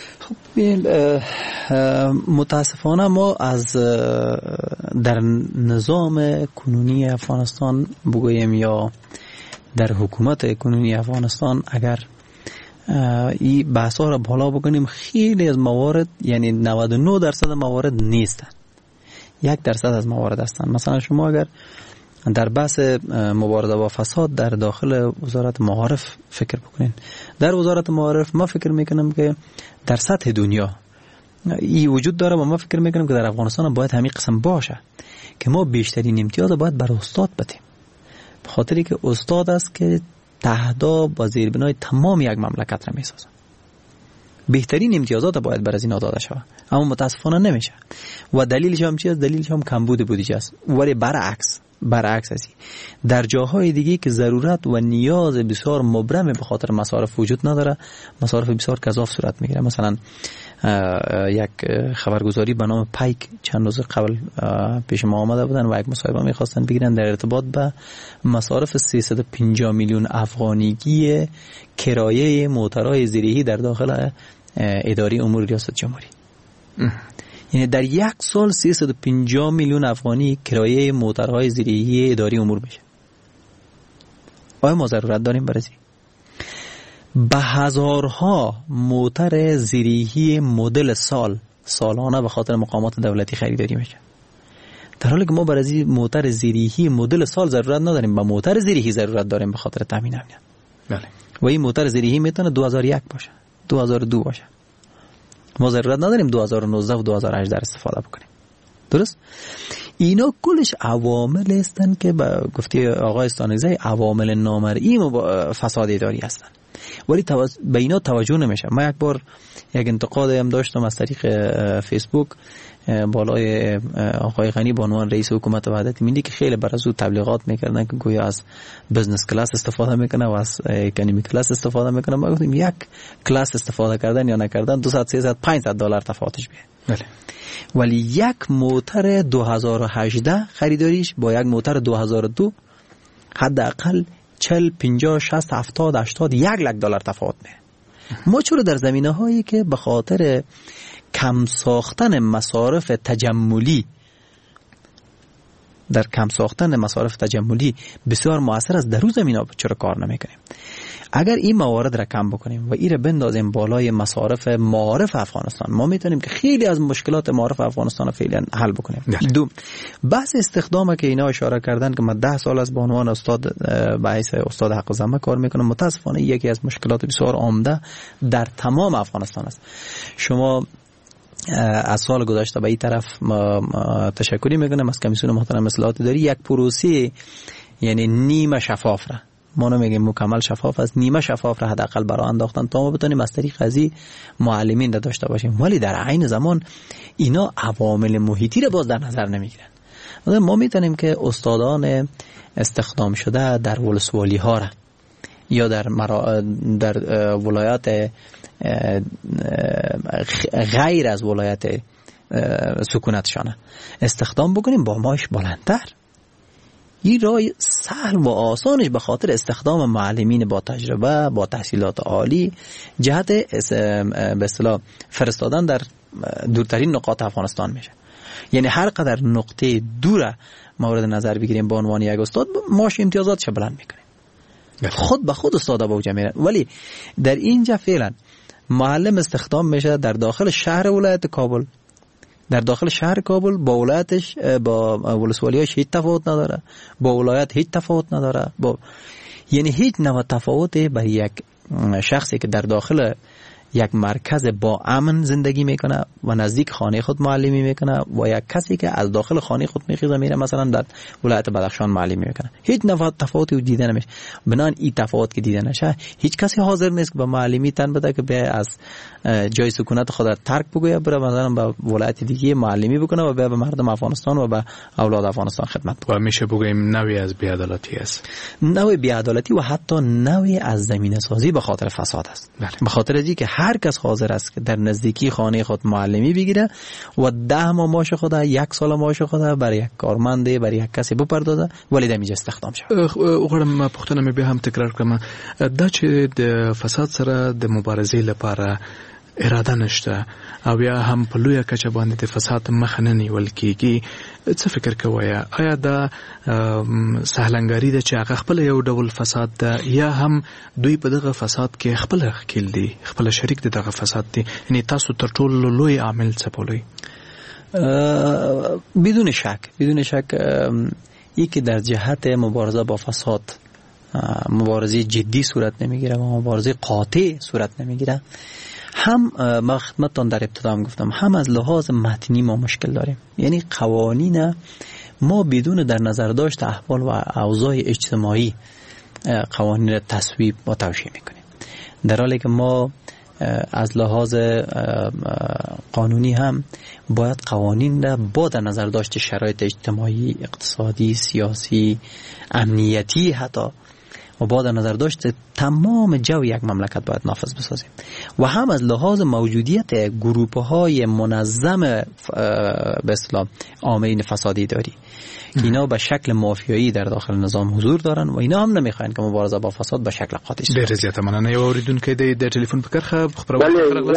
S5: متاسفانه ما از در نظام کنونی افغانستان بگوییم یا در حکومت کنونی افغانستان اگر این بحث ها را بالا بکنیم خیلی از موارد یعنی 99% موارد نیستن، 1% از موارد هستن. مثلا شما اگر در بحث مبارزه با فساد در داخل وزارت معارف فکر بکنین، در وزارت معارف ما فکر میکنم که در سطح دنیا این وجود داره و ما فکر میکنم که در افغانستان باید همین قسم باشه که ما بیشترین امتیاز باید بر استاد بدیم، به خاطری که استاد است که تهدا با زیربنای تمام یک مملکت را میسازه. بهترین امتیازات باید بر از اینا داده شود، اما متاسفانه نمیشه و دلیلش هم چیه؟ دلیلش هم کمبود بودجه است. ولی برعکس است در جاهای دیگه که ضرورت و نیاز بسیار مبرم به خاطر مصارف وجود نداره، مصارف بسیار گزاف صورت میگیره. مثلا یک خبرگزاری به نام پایک چند روز قبل پیش ما آمده بودن و یک مصاحبه میخواستن بگیرن در ارتباط به مصارف 350 میلیون افغانیگی کرایه موترهای زیرهی در داخل اداره امور ریاست جمهوری. یعنی در یک سال 350 میلیون افغانی کرایه موترهای زیرهی اداره امور میشه. آیا ما ضرورت داریم برای به هزارها موتر زیرهی مدل سالانه به خاطر مقامات دولتی خریداری میشه، در حالی که ما برای موتر زیرهی مدل سال ضرورت نداریم، به موتر زیرهی ضرورت داریم به خاطر تامین امنیت. بله. و این موتر زیرهی میتونه 2001 باشه، 2002 باشه. ما ضرورت نداریم 2019 و 2018 استفاده بکنیم. درست؟ اینا کلش عوامل هستن که به گفته آقای استانکزی عوامل نامرئی فساد اداری هستن، ولی به اینا توجه نمیشه. ما یک بار یک انتقاد هم داشتم از طریق فیسبوک بالای آقای غنی به عنوان رئیس حکومت وحدت ملی که خیلی بر از او تبلیغات میکردن که گویا از بزنس کلاس استفاده میکنه و از اکانومی کلاس استفاده میکنه. ما گفتیم یک کلاس استفاده کردن یا نکردن 200 300 500 دلار تفاوتش بیه. بله. ولی یک موتر 2018 خریداریش با یک موتر 2002 حداقل 40 50 60 70 80 1 لک دلار تفاوت میه. ما چرا در زمینه هایی که به خاطر کم ساختن مصارف تجملی بسیار مؤثر است، در روز زمینه چرا کار نمیکنیم؟ اگر این موارد را کم بکنیم و این را بندازیم بالای مصارف معارف افغانستان، ما میتونیم که خیلی از مشکلات معارف افغانستان فعلا حل بکنیم. دو، بحث استخدام که اینا اشاره کردن که من 10 سال از به عنوان استاد به حیث استاد حق زحمه کار میکنم، متاسفانه یکی از مشکلات بسیار عمده در تمام افغانستان است. شما از سال گذشته به این طرف تشکری میکنم از کمیسیون محترم اصلاحات اداری، یک پروسه یعنی نیمه شفاف را، ما نمیگیم مکمل شفاف است، نیمه شفاف را حداقل برای انداختن تا ما بتونیم از طریق ازی معلمین را داشته باشیم. ولی در عین زمان اینا عوامل محیطی را باز در نظر نمیگیرن. ما میتونیم که استادان استخدام شده در ولسوالی ها را یا در ولایات غیر از ولایت سکونتشانه استخدام بکنیم با معاش بلندتر. این راه سهل و آسانش به خاطر استخدام معلمین با تجربه با تحصیلات عالی جهت به اصطلاح فرستادن در دورترین نقاط افغانستان میشه. یعنی هر قدر نقطه دور مورد نظر بگیریم به عنوان یک استاد، معاش امتیازاتش بلند میکنیم، خود به خود استادا با اوج میرن. ولی در اینجا فعلا معلم استخدام میشه در داخل شهر ولایت کابل، در داخل شهر کابل با ولایتش با ولسوالیاش هیچ تفاوت نداره، با ولایت هیچ تفاوت نداره، یعنی هیچ نوع تفاوتی برای یک شخصی که در داخل یک مرکز با امن زندگی میکنه و نزدیک خانه خود معلمی میکنه و یک کسی که از داخل خانه خود میخیزه میره مثلا در ولایت بدخشان معلمی میکنه، هیچ تفاوتی دیده نمیشه. بنان این تفاوت که دیده نشه هیچ کسی حاضر نیست که به معلمی تن بده که به از جای سکونت خود ترک بگویه بره مثلا به ولایت دیگه معلمی بکنه و به مردم افغانستان و به اولاد افغانستان خدمت کنه.
S4: و میشه بگوییم نوعی از بی‌عدالتی است،
S5: نوع بی‌عدالتی و حتی نوعی از زمینه سازی به خاطر فساد است. به خاطر اینکه هر کس حاضر است که در نزدیکی خانه خود معلمی بگیره و 10 ماه معاش خود 1 سال معاش خود برای یک کارمند برای یک کسی بپردازه ولی دمیج استخدام شه.
S4: وګورم پښتنه مې به هم تکرار کړم دا چې د فساد سره د مبارزې لپاره اراده نشته او یا هم په لویه کچه باندې د فساد مخه نه نیول کیږي، څه فکر کوئ؟ آیا دا سهلنګاری ده چې هغه خپل یو ډول فساد ده یا هم دوی په دغه فساد کې خپل ښکیل دي، خپل شریک دي دغه فساد دي؟ یعنی تاسو تر ټولو لوی عامل څه بولئ؟
S5: بدون شک ای که در جهت مبارزه با فساد مبارزه جدی صورت نمیگیره و مبارزه قاطع صورت نمیگیره، هم ما خدمتتان در ابتدا هم گفتم هم از لحاظ متنی ما مشکل داریم. یعنی قوانین ما بدون در نظر داشت احوال و اوضاع اجتماعی قوانین را تصویب و توشیح میکنیم، در حالی که ما از لحاظ قانونی هم باید قوانین را با در نظر داشت شرایط اجتماعی، اقتصادی، سیاسی، امنیتی حتی و با در نظر داشت تمام جو یک مملکت باید نافذ بسازیم و هم از لحاظ موجودیت گروه‌های منظم به اصطلاح عاملین فسادی داری که اینا به شکل مافیایی در داخل نظام حضور دارن و اینا هم نمیخواین که مبارزه با فساد به شکل قاطع شه.
S4: ډېر زیاته مننه. یو اوریدونکو د ټلیفون په کرخه خبرونه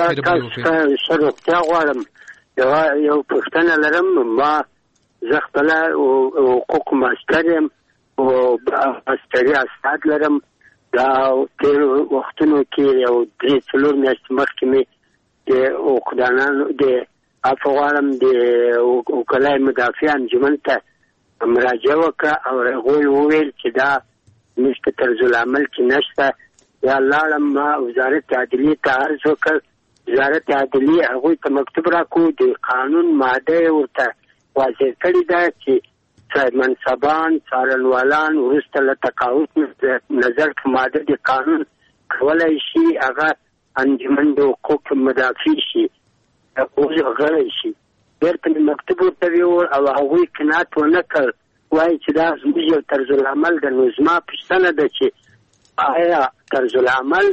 S6: غواړم یو پوښتنه لرم. ما زه خپل حقوق ماستر یم او ماستري استاد لرم. دا تیر وختونو کې یو 3-4 میاشتې مخکې مې د وکدانانو د افغانم د وکلای مدافع انجمن ته مراجعه وکړه او هغوی وویل چې دا نشته، طرز العمل کې نشته. یا لاړم ما وزارت عدلیې ته عرض وکړ، وزارت عدلیې هغوی ته مکتوب راکړو، د قانون ماده ورته واضح کړې ده چې منصبان څارنوالان وروسته له تقاعد نظر په ماده د قانون کولی شي هغه انجمن د حقوق مدافع شي او غړی شي. بیرته مې مکتوب ورته ویوړ او هغوی قناعت ونه کړ، وایي چې دا زموږ یو طرز العمل ده. نو زما پوښتنه ده چې آیا طرز العمل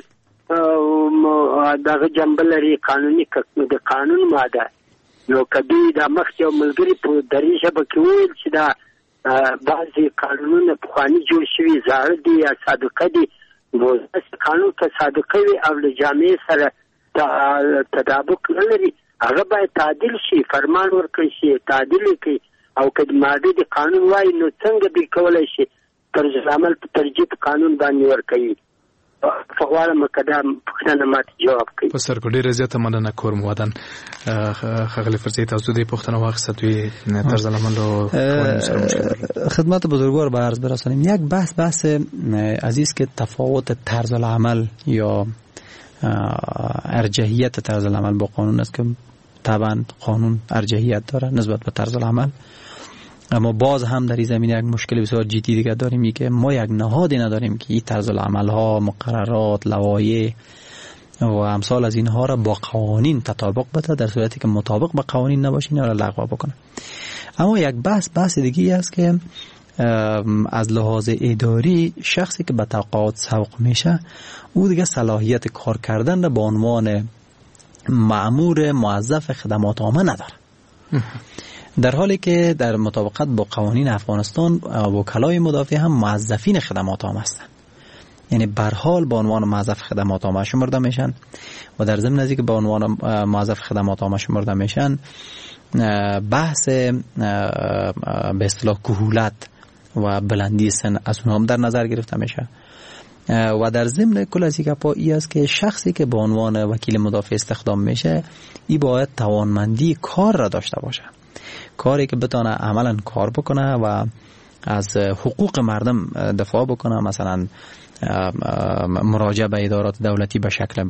S6: دغه جنبه لري قانوني د قانون ماده؟ نو که دوی دا مخکې یو ملګري په دري ژبه کې وویل چې دا بعضې قانونونه پخواني جوړ شوي زاړه دي یا صادقه دي، نو قانون که صادقه وي او له جامعې سره تطابق نه لري هغه باید تعدیل شي، فرمان ورکړي شي، تعدیل کړي. او که د ماده د قانون وایي نو څنګه دوی کولی شي طرز العمل په ترجیح په قانون باندې ورکوي؟ فغواړم که دا پوښتنه ماته جواب کړي.
S4: په سر په ډېره زیاته مننه کورم ودان ښاغلی فرزی، تاسو دې پوښتنه واخیسته دوی طرز العمل و قوانین سره مشکل درلود.
S5: خدمت بزرگوار به عرض برسانیم یک بحث عزیز که تفاوت طرز العمل یا ارجحیت طرز العمل با قانون است که طبعا قانون ارجحیت داره نسبت به طرز العمل، اما باز هم در این زمینه یک مشکل بسیار جدی دیگه داریم، این که ما یک نهادی نداریم که این طرز العمل ها، مقررات، لوایح و امثال از اینها را با قوانین تطابق بده، در صورتی که مطابق با قوانین نباشه اینا را لغو بکنه. اما یک بحث دیگه است که از لحاظ اداری شخصی که به تقاعد سوق میشه او دیگه صلاحیت کار کردن را به عنوان مأمور موظف خدمات عامه نداره، در حالی که در مطابقت با قوانین افغانستان وکلای مدافع هم موظفین خدمات عامه هستند، یعنی به هر حال به عنوان موظف خدمات عامه شمرده میشن و در ضمن از اینکه به عنوان موظف خدمات عامه شمرده میشن بحث به اصطلاح کهولت و بلندی سن از اونها هم در نظر گرفته میشه و در ضمن کل از این گپا است که شخصی که به عنوان وکیل مدافع استخدام میشه این باید توانمندی کار را داشته باشه، کاری که بتونه عملا کار بکنه و از حقوق مردم دفاع بکنه، مثلا مراجعه به ادارات دولتی به شکل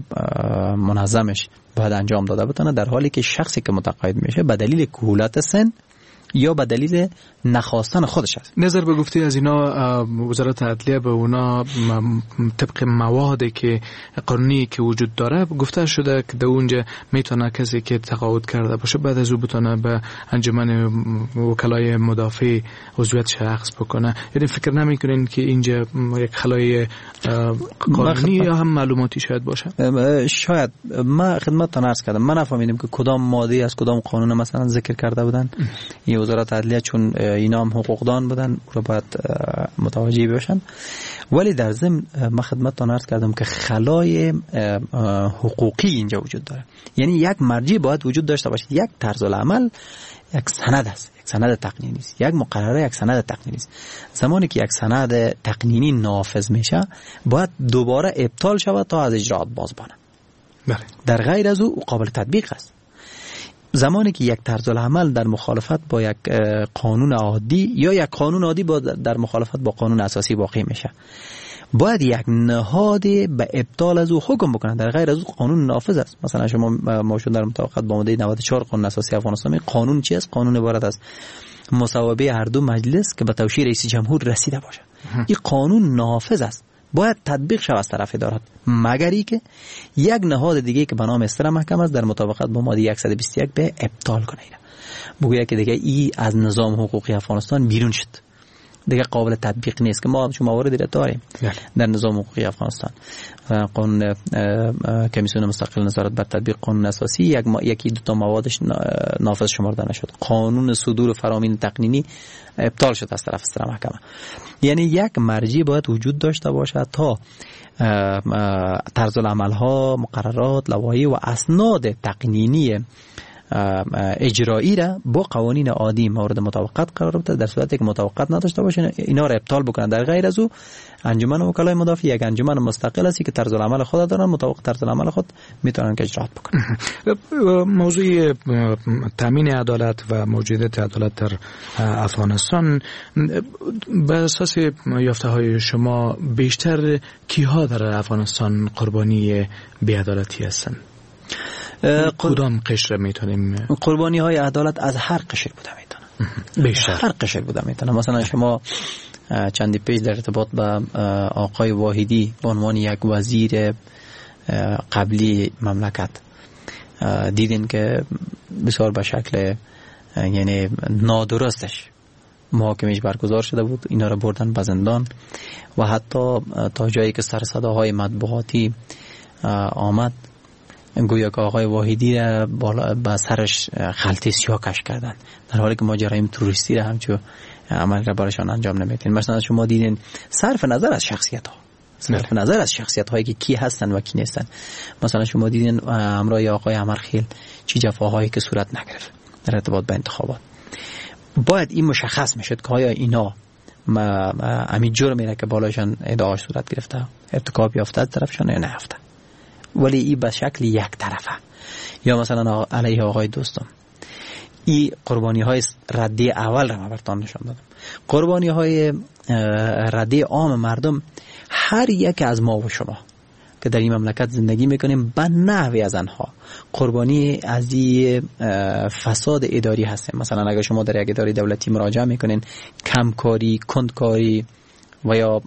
S5: منظمش باید انجام داده بتونه، در حالی که شخصی که متقاعد میشه به دلیل کهولت سن یا به دلیل نخواستن خودش است.
S4: نظر به گفته از اینا وزارت عدلیه به اونا طبق موادی که قانونی که وجود داره گفته شده که در اونجا میتونه کسی که تقاعد کرده باشه بعد از او بتونه به انجمن وکلای مدافع عضویت شخص بکنه. یعنی فکر نمیکنین که اینجا یک خلای قانونی یا هم معلوماتی شاید باشه؟
S5: شاید. ما خدمتتون عرض کردم من نفهمیدم که کدام ماده از کدام قانون مثلا ذکر کرده بودن. این وزارت عدلیه چون اینا هم حقوقدان بودن رو باید متوجه بشن، ولی در ضمن ما خدمتتون عرض کردم که خلای حقوقی اینجا وجود داره. یعنی یک مرجع باید وجود داشته باشه. یک طرز العمل یک سند است، یک سند تقنینی است. یک مقرره یک سند تقنینی است. زمانی که یک سند تقنینی نافذ میشه باید دوباره ابطال شود تا از اجراات باز بانه.
S4: بله.
S5: در غیر از او قابل تطبیق است. زمانی که یک طرز العمل در مخالفت با یک قانون عادی یا یک قانون عادی در مخالفت با قانون اساسی واقع میشه، باید یک نهاد به ابطال از او حکم بکنه. در غیر از او قانون نافذ است. مثلا شما موجود در مطابقت با ماده 94 قانون اساسی افغانستان، قانون چی است؟ قانون عبارت از مصوبه هر دو مجلس که به توشیح رئیس جمهور رسیده باشه. این قانون نافذ است، باید تطبیق شود از طرف ادارات، مگر ای که یک نهاد دیگه که به نام استر محکمه است در مطابقت با ماده 121 به ابطال کنه. بگوید که دیگه ای از نظام حقوقی افغانستان بیرون شد، دیگه قابل تطبیق نیست. که ما مواردی داریم در نظام حقوقی افغانستان. قانون کمیسیون مستقل نظارت بر تطبیق قانون اساسی یکی دو تا موادش نافذ شمرده نشد. قانون صدور فرامین تقنینی ابطال شد از طرف استر محکمه. یعنی یک مرجع باید وجود داشته باشه تا طرز العمل ها، مقررات، لوایح و اسناد تقنینی اجرایی را با قوانین عادی مورد مطابقت قرار بده. در صورتی که مطابقت نداشته باشه اینا را ابطال بکنن. در غیر از او انجمن وکلای مدافع یک انجمن مستقل است که طرز العمل خود دارن، مطابق طرز العمل خود میتونن که اجرات بکنن.
S4: موضوع تامین عدالت و موجودیت عدالت در افغانستان به اساس یافته های شما بیشتر کیها در افغانستان قربانی بی‌عدالتی هستند؟ کدام قشر میتونیم؟
S5: قربانی های عدالت از هر قشر بوده میتونه.
S4: بیشتر
S5: هر قشر بوده میتونه. مثلا شما چندی پیش در ارتباط با آقای واحدی به عنوان یک وزیر قبلی مملکت دیدین که بسیار به شکل یعنی نادرستش محاکمش برگزار شده بود. اینا رو بردن به زندان و حتی تا جایی که سر صداهای مطبوعاتی آمد گویا که آقای واحدی را با سرش خلطی سیاه کش کردن، در حالی که ما جرایم تروریستی را همچون عمل را برایشان انجام نمیدین. مثلا شما دیدین صرف نظر از شخصیت ها، صرف نظر از شخصیت هایی که کی هستن و کی نیستن. مثلا شما دیدین همراه آقای عمرخیل چی جفاهایی که صورت نگرفت در ارتباط با انتخابات. باید این مشخص میشد که آیا اینا همین جرمی را که بالاشان ادعاش صورت گرفته ارتکاب یافته از طرفشان یا نه یافته. ولی این به شکل یک طرفه. یا مثلا علیه آقای دوستم این قربانی های ردی اول را من براتون نشان دادم. قربانی های ردی عام مردم هر یک از ما و شما که در این مملکت زندگی میکنیم به نحوی از آنها قربانی از این فساد اداری هستیم. مثلا اگر شما در یک اداره دولتی مراجعه میکنین، کمکاری، کندکاری و یا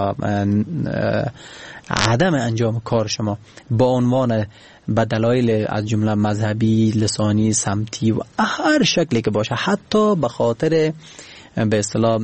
S5: عدم انجام کار شما با عنوان به دلایل از جمله مذهبی، لسانی، سمتی و هر شکلی که باشه، حتی به خاطر به اصطلاح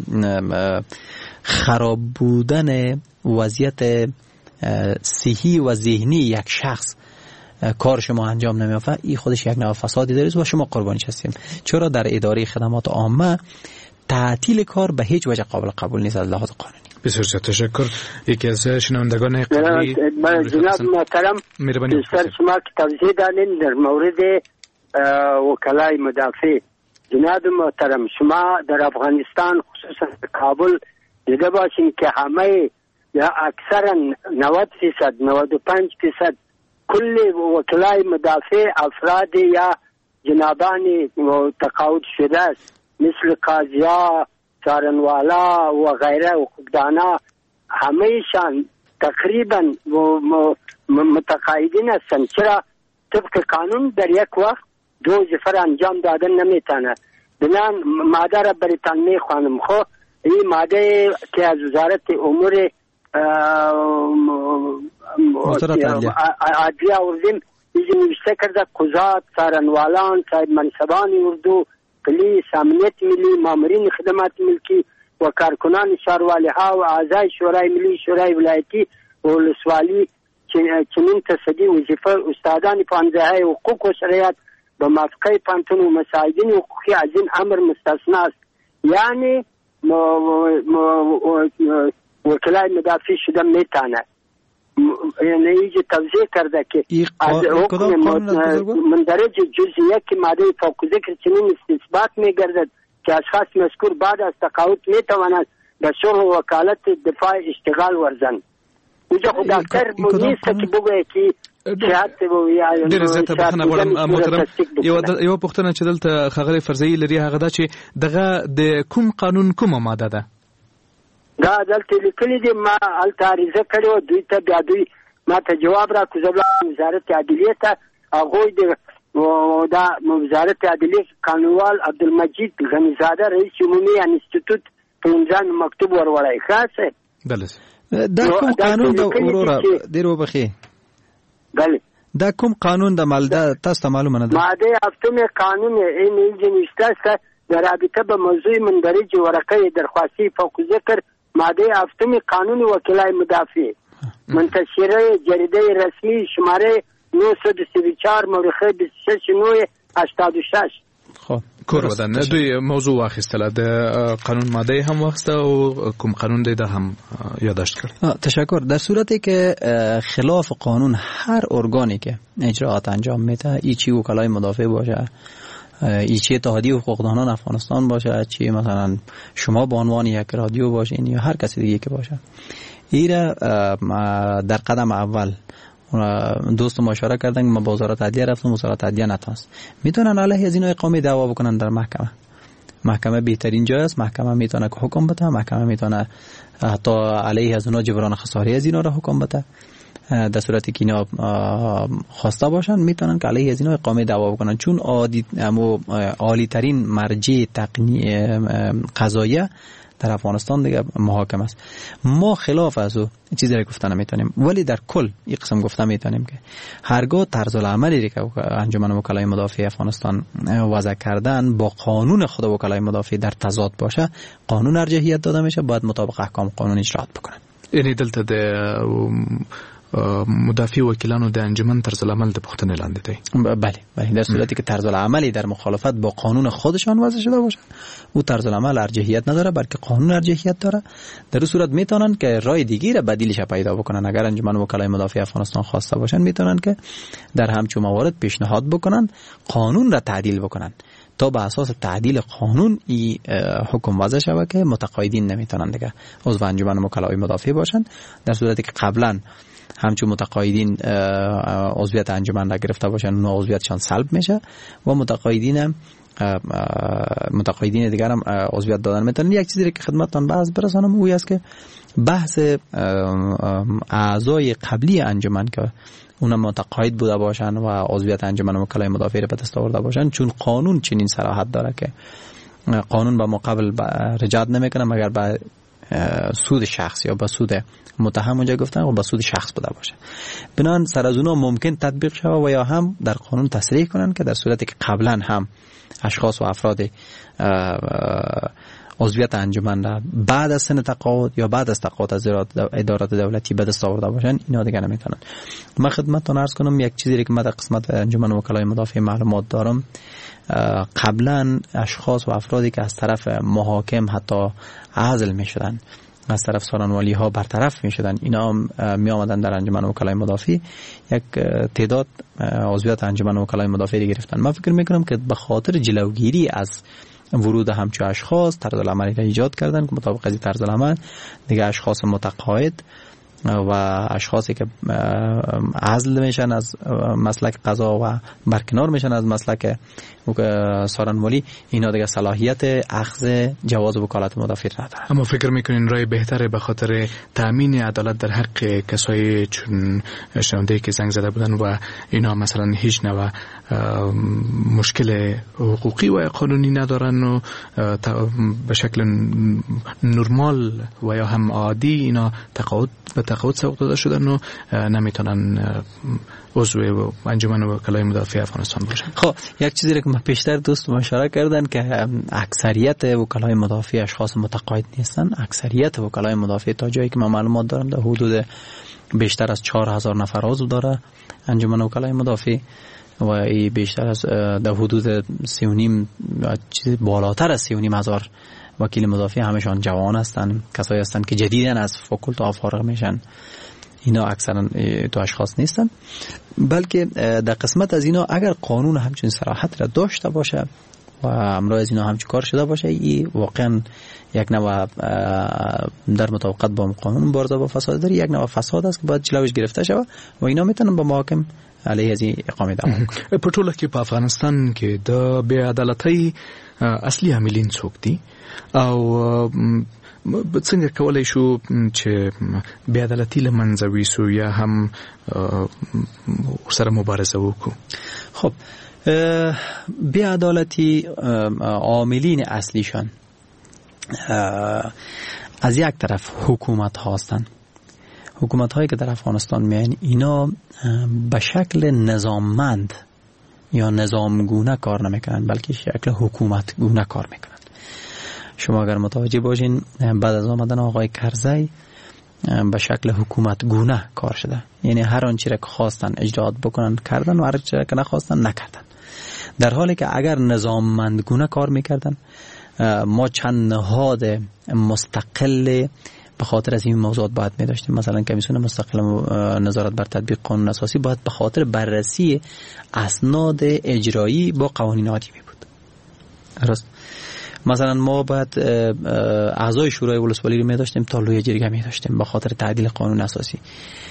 S5: خراب بودن وضعیت صحی و ذهنی یک شخص کار شما انجام نمیافته، این خودش یک نوع فسادی داره و شما قربانیش هستیم. چرا در اداره خدمات عامه تعطیل کار به هیچ وجه قابل قبول نیست از لحاظ قانونی.
S4: بسیار تشکر. یکی از شنوندگان قبلی
S6: جناب محترم بیشتر شما که توضیح دادین در مورد وکلای مدافع. جناب محترم شما در افغانستان خصوصا کابل دیده باشین که همه یا اکثرا 90% 95% کل وکلای مدافع افراد یا جنابان تقاعد شده است، مثل قاضیا، څارنوالا و غیره حقوقدانا، همهشان تقریبا متقاعدین هستند، چرا طبق قانون در یک وقت 2 وظیفه انجام دادن نمیتونه. بنان ماده را برتان میخوانم. خب این ماده که از وزارت امور عدلیه آوردیم، اینجا نوشته کرده قضات، سارنوالان، صاحب منصبان اردو، پلیس، امنیت ملی، مامورین خدمات ملکی و کارکنان شهروالی ها و اعضای شورای ملی، شورای ولایتی و ولسوالی چنین تصدی وظیفه استادان پانزه حقوق و شرایط به موافقه پانتون و مساعدین حقوقی از این امر مستثنا است. یعنی وکلای مدافع شده میتونه. یعنی اینجا توضیح کرده که از حکم مندرج جزئیه که ماده فوق ذکر چنین استثبات میگردد که اشخاص مذکور بعد از تقاعد میتواند به شغل و وکالت دفاع اشتغال ورزند. اینجا خود دکتر نیست که بگویه که
S4: ډېر زیاته بخښنه غواړم محترم. یوه پوښتنه چې دلته ښاغلی فرضیي لري هغه دا چې دغه د کوم قانون کومه ماده ده؟
S6: دا دلته لیکلي دي، ما هلته عریضه کړې وه دوی ته، بیا دوی ما ته جواب راکړو. زه ولاړم وزارت عدلیې ته، هغوی د دا وزارت عدلیې قانونوال عبدالمجید غنیزاده رئیس عمومي انستیتوت په امضا مکتوب ورولای. ښه
S5: دا کوم قانون د وروره ډېر وبخښئ،
S6: بله
S5: دا کوم قانون د مالده تاسو ته معلومه نه ده؟
S6: ماده هفتم قانون این نوشته است در رابطه به موضوع مندرج ورقه درخواستی فوق ذکر. ماده هفتم قانون وکلای مدافع منتشره جریده رسمی شماره 934 مورخه 26/986.
S4: خب کور ودان دوی موضوع واخیستله، د قانون ماده هم واخیسته او کوم قانون دی دا هم یادداشت کرد.
S5: تشکر. در صورتی که خلاف قانون هر ارگانی که اجراعات انجام میده، ایچی وکلای مدافع باشه، ایچی اتحادیه حقوقدانان افغانستان باشه، چی مثلا شما به عنوان یک رادیو باشین یا هر کسی دیگه که باشه، ایره در قدم اول دوست مشاوره کردن که ما با وزارت عدلیه رفتم، وزارت عدلیه نتونست، میتونن علیه از این اقامه دعوا بکنن در محکمه. محکمه بهترین جای است. محکمه میتونه که حکم بده، محکمه میتونه حتی علیه از اونا جبران خساره از اینا را حکم بده. در صورتی که اینا خواسته باشن میتونن که علیه از اینا اقامه دعوا بکنن، چون عالی ترین مرجع قضاییه در افغانستان دیگه محاکم است. ما خلاف از او چیزی را گفته نمیتونیم، ولی در کل این قسم گفته میتونیم که هرگاه طرز العملی که انجمن وکلای مدافع افغانستان وضع کردن با قانون خود وکلای مدافع در تضاد باشه، قانون ارجحیت داده میشه، باید مطابق احکام قانون اجرات بکنن.
S4: یعنی دلته د مدافع وکیلانو د انجمن طرز العمل د پوښتنې لاندې دی.
S5: بله در صورتی که طرز العملی در مخالفت با قانون خودشان وضع شده باشه، او طرز العمل ارجحیت نداره بلکه قانون ارجحیت داره. در این صورت میتونن که راه دیگه را بدیلش پیدا بکنن. اگر انجمن وکلای مدافع افغانستان خواسته باشن میتونن که در همچون موارد پیشنهاد بکنن قانون را تعدیل بکنن تا به اساس تعدیل قانون این حکم وضع شود که متقاعدین نمیتونن دیگه عضو انجمن وکلای مدافع باشن. در صورتی که قبلا همچون متقاعدین عضویت انجمن را گرفته باشن، اون عضویتشان سلب میشه و متقاعدین دیگر هم عضویت دادن میتونن. یک چیزی که خدمتتان برسانم اوی است که بحث اعضای قبلی انجمن که اونم متقاعد بوده باشن و عضویت انجمن وکلای مدافع را به دست آورده باشن، چون قانون چنین صلاحیت داره که قانون با مقابل رجعت نمیکنه مگر به سود شخص یا به سود متهم اونجا گفتن و به سود شخص بوده باشه. بنان سر از اونا ممکن تطبیق شود و یا هم در قانون تصریح کنن که در صورتی که قبلا هم اشخاص و افراد عضویت انجمن را بعد از سن تقاعد یا بعد از تقاعد از ادارات دولتی به دست آورده باشن، اینا دیگه نمیتونن. من خدمتتون عرض کنم یک چیزی که من در قسمت انجمن وکلای مدافع معلومات دارم، قبلا اشخاص و افرادی که از طرف محاکم حتی عزل می شدن، از طرف سارنوالی ها برطرف می شدن، اینا می آمدن در انجمن وکلای مدافع یک تعداد عضویت انجمن وکلای مدافع گرفتن. من فکر می کنم که به خاطر جلوگیری از ورود همچو اشخاص طرز العملی را ایجاد کردن که مطابق از طرز العمل دیگه اشخاص متقاعد و اشخاصی که عزل میشن از مسلک قضا و برکنار میشن از مسلک سارنوالی اینا دیگه صلاحیت اخذ جواز وکالت مدافع ندارن.
S4: اما فکر میکنین رای بهتره به خاطر تامین عدالت در حق کسایی چون شنونده که زنگ زده بودن و اینا مثلا هیچ نوع مشکل حقوقی و قانونی ندارن و به شکل نرمال و یا هم عادی اینا تقاعد سوق داده شدن و نمیتونن عضو انجمن وکلای مدافع افغانستان باشن.
S5: خب یک چیزی که من پیشتر دوست اشاره کردن که اکثریت وکلای مدافع اشخاص متقاعد نیستن. اکثریت وکلای مدافع تا جایی که من معلومات دارم در حدود بیشتر از 4000 نفر عضو داره انجمن وکلای مدافع و ای بیشتر از در حدود 3.5 چیز بالاتر از 3.5 وکیل مدافع همشان جوان هستن، کسایی هستن که جدیدن از فاکولته فارغ میشن. اینا اکثرا تو اشخاص نیستن، بلکه در قسمت از اینا اگر قانون همچین صراحت را داشته باشه و امروز از اینا همچین کار شده باشه، این واقعا یک نوع در مطابقت با قانون مبارزه با فساد داره، یک نوع فساد است که باید جلوش گرفته شود و اینا میتونن با محاکم علیه از این اقامه دعوا کنن.
S4: په ټوله کې په افغانستان کې د بې عدالتۍ اصلي عاملین څوک دي او څنګه کولای شو چې بې عدالتي له منځه ویسو یا هم سره مبارزه وکړو؟
S5: خب بې عدالتي عاملین اصلیشان از یک طرف حکومت هستند. حکومت هایی که در افغانستان میان اینا به شکل نظاممند یا نظامگونه کار نمیکنن، بلکه شکل حکومتگونه کار میکنن. شما اگر متوجه باشین بعد از آمدن آقای کرزی به شکل حکومتگونه کار شده، یعنی هر آنچه را که خواستن اجرات بکنن کردن و هر چیزی را که نخواستن نکردن، در حالی که اگر نظاممندگونه کار میکردن ما چند نهاد مستقل به خاطر از این موضوعات باید می داشتیم. مثلا کمیسیون مستقل نظارت بر تطبیق قانون اساسی باید به خاطر بررسی اسناد اجرایی با قوانین عادی می بود. درست. مثلا ما باید اعضای شورای ولسوالی رو می داشتیم، تالوی جرگه می داشتیم به خاطر تعدیل قانون اساسی.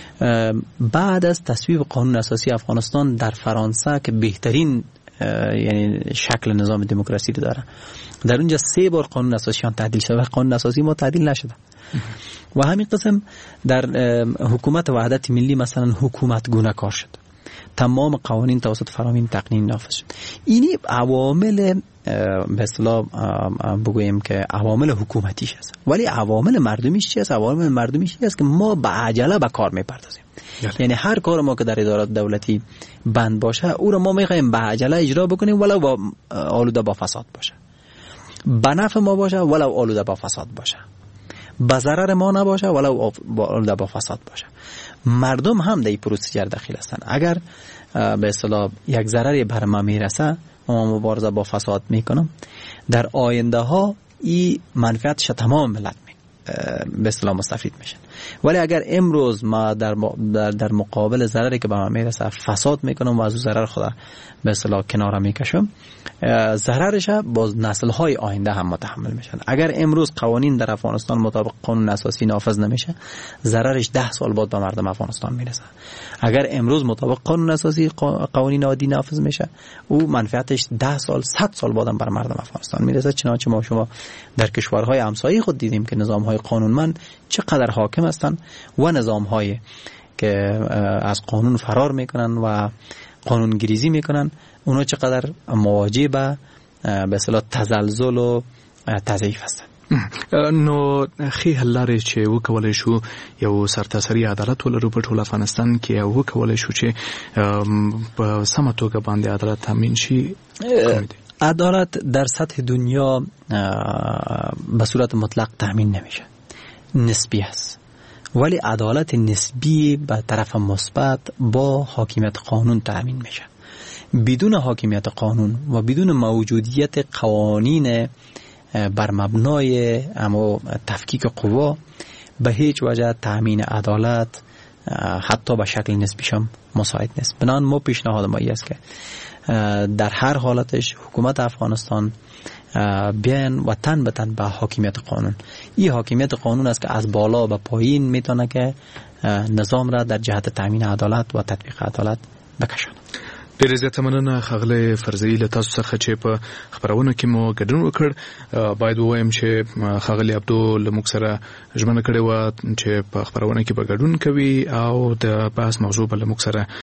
S5: بعد از تصویب قانون اساسی افغانستان در فرانسه که بهترین یعنی شکل نظام دموکراسی رو داره، در اونجا 3 بار قانون اساسی تعدیل شده و قانون اساسی ما تعدیل نشده. و همین قسم در حکومت وحدت ملی مثلا حکومت گونه کار شد، تمام قوانین توسط فرامین تقنین نافذ شد. اینی عوامل به اصطلاح بگوییم که عوامل حکومتیش است، ولی عوامل مردمیش چی است؟ عوامل مردمیش است که ما به عجله به کار میپردازیم. یعنی هر کار ما که در ادارات دولتی بند باشه او رو ما میخوایم به عجله اجرا بکنیم، ولو با آلوده با فساد باشه، به نفع ما باشه ولو آلوده با فساد باشه، به ضرر ما نباشه ولو آلوده با فساد باشه. مردم هم در این پروسه دخیل هستند. اگر به اصطلاح یک ضرری بر ما میرسه ما مبارزه با فساد میکنم، در آینده ها این منفعتش تمام ملت به اصطلاح مستفید میشن. ولی اگر امروز ما در مقابل ضرری که به من میرسه فساد میکنم و از اون ضرر خدا به اصطلاح کنار میکشم، ضررش باز نسل های آینده هم متحمل میشن. اگر امروز قوانین در افغانستان مطابق قانون اساسی نافذ نمیشه، ضررش 10 سال بعد به مردم افغانستان میرسه. اگر امروز مطابق قانون اساسی قوانین عادی نافذ میشه، او منفعتش 10 سال 100 سال بعدم بر مردم افغانستان میرسه. چنانچه ما شما در کشورهای همسایه خود دیدیم که نظامهای قانونمند چقدر حاکم هستند و نظامهایی که از قانون فرار میکنن و قانون گریزی میکنن اونا چقدر مواجه به اصطلاح تزلزل و تضعیف هستن.
S4: نو خې حل لارې چې وکولای شو یو سرتاسري عدالت ولرو په ټول افغانستان کې، او وکولای شو چې په سمه توګه باندې عدالت تامین شي.
S5: عدالت در سطح دنیا به صورت مطلق تامین نمیشه، نسبی است. ولی عدالت نسبی به طرف مثبت با حاکمیت قانون تامین میشه. بدون حاکمیت قانون و بدون موجودیت قوانین بر مبنای اما تفکیک قوا به هیچ وجه تامین عدالت حتی به شکل نسبیش هم مساعد نیست. بنابراین ما پیشنهاد ما است که در هر حالتش حکومت افغانستان بیان و تن به تن به حاکمیت قانون. این حاکمیت قانون است که از بالا به پایین میتونه که نظام را در جهت تامین عدالت و تطبیق عدالت بکشاند.
S4: ډېر زیاته مننه ښاغلی فرزي له تاسو څخه چې په خبرونه کې مو ګډون وکړ. باید ووایم چې ښاغلی عبدو له موږ سره ژمنه کړې وه چې په خبرونه کې به ګډون کوي او د بحث موضوع به له موږ سره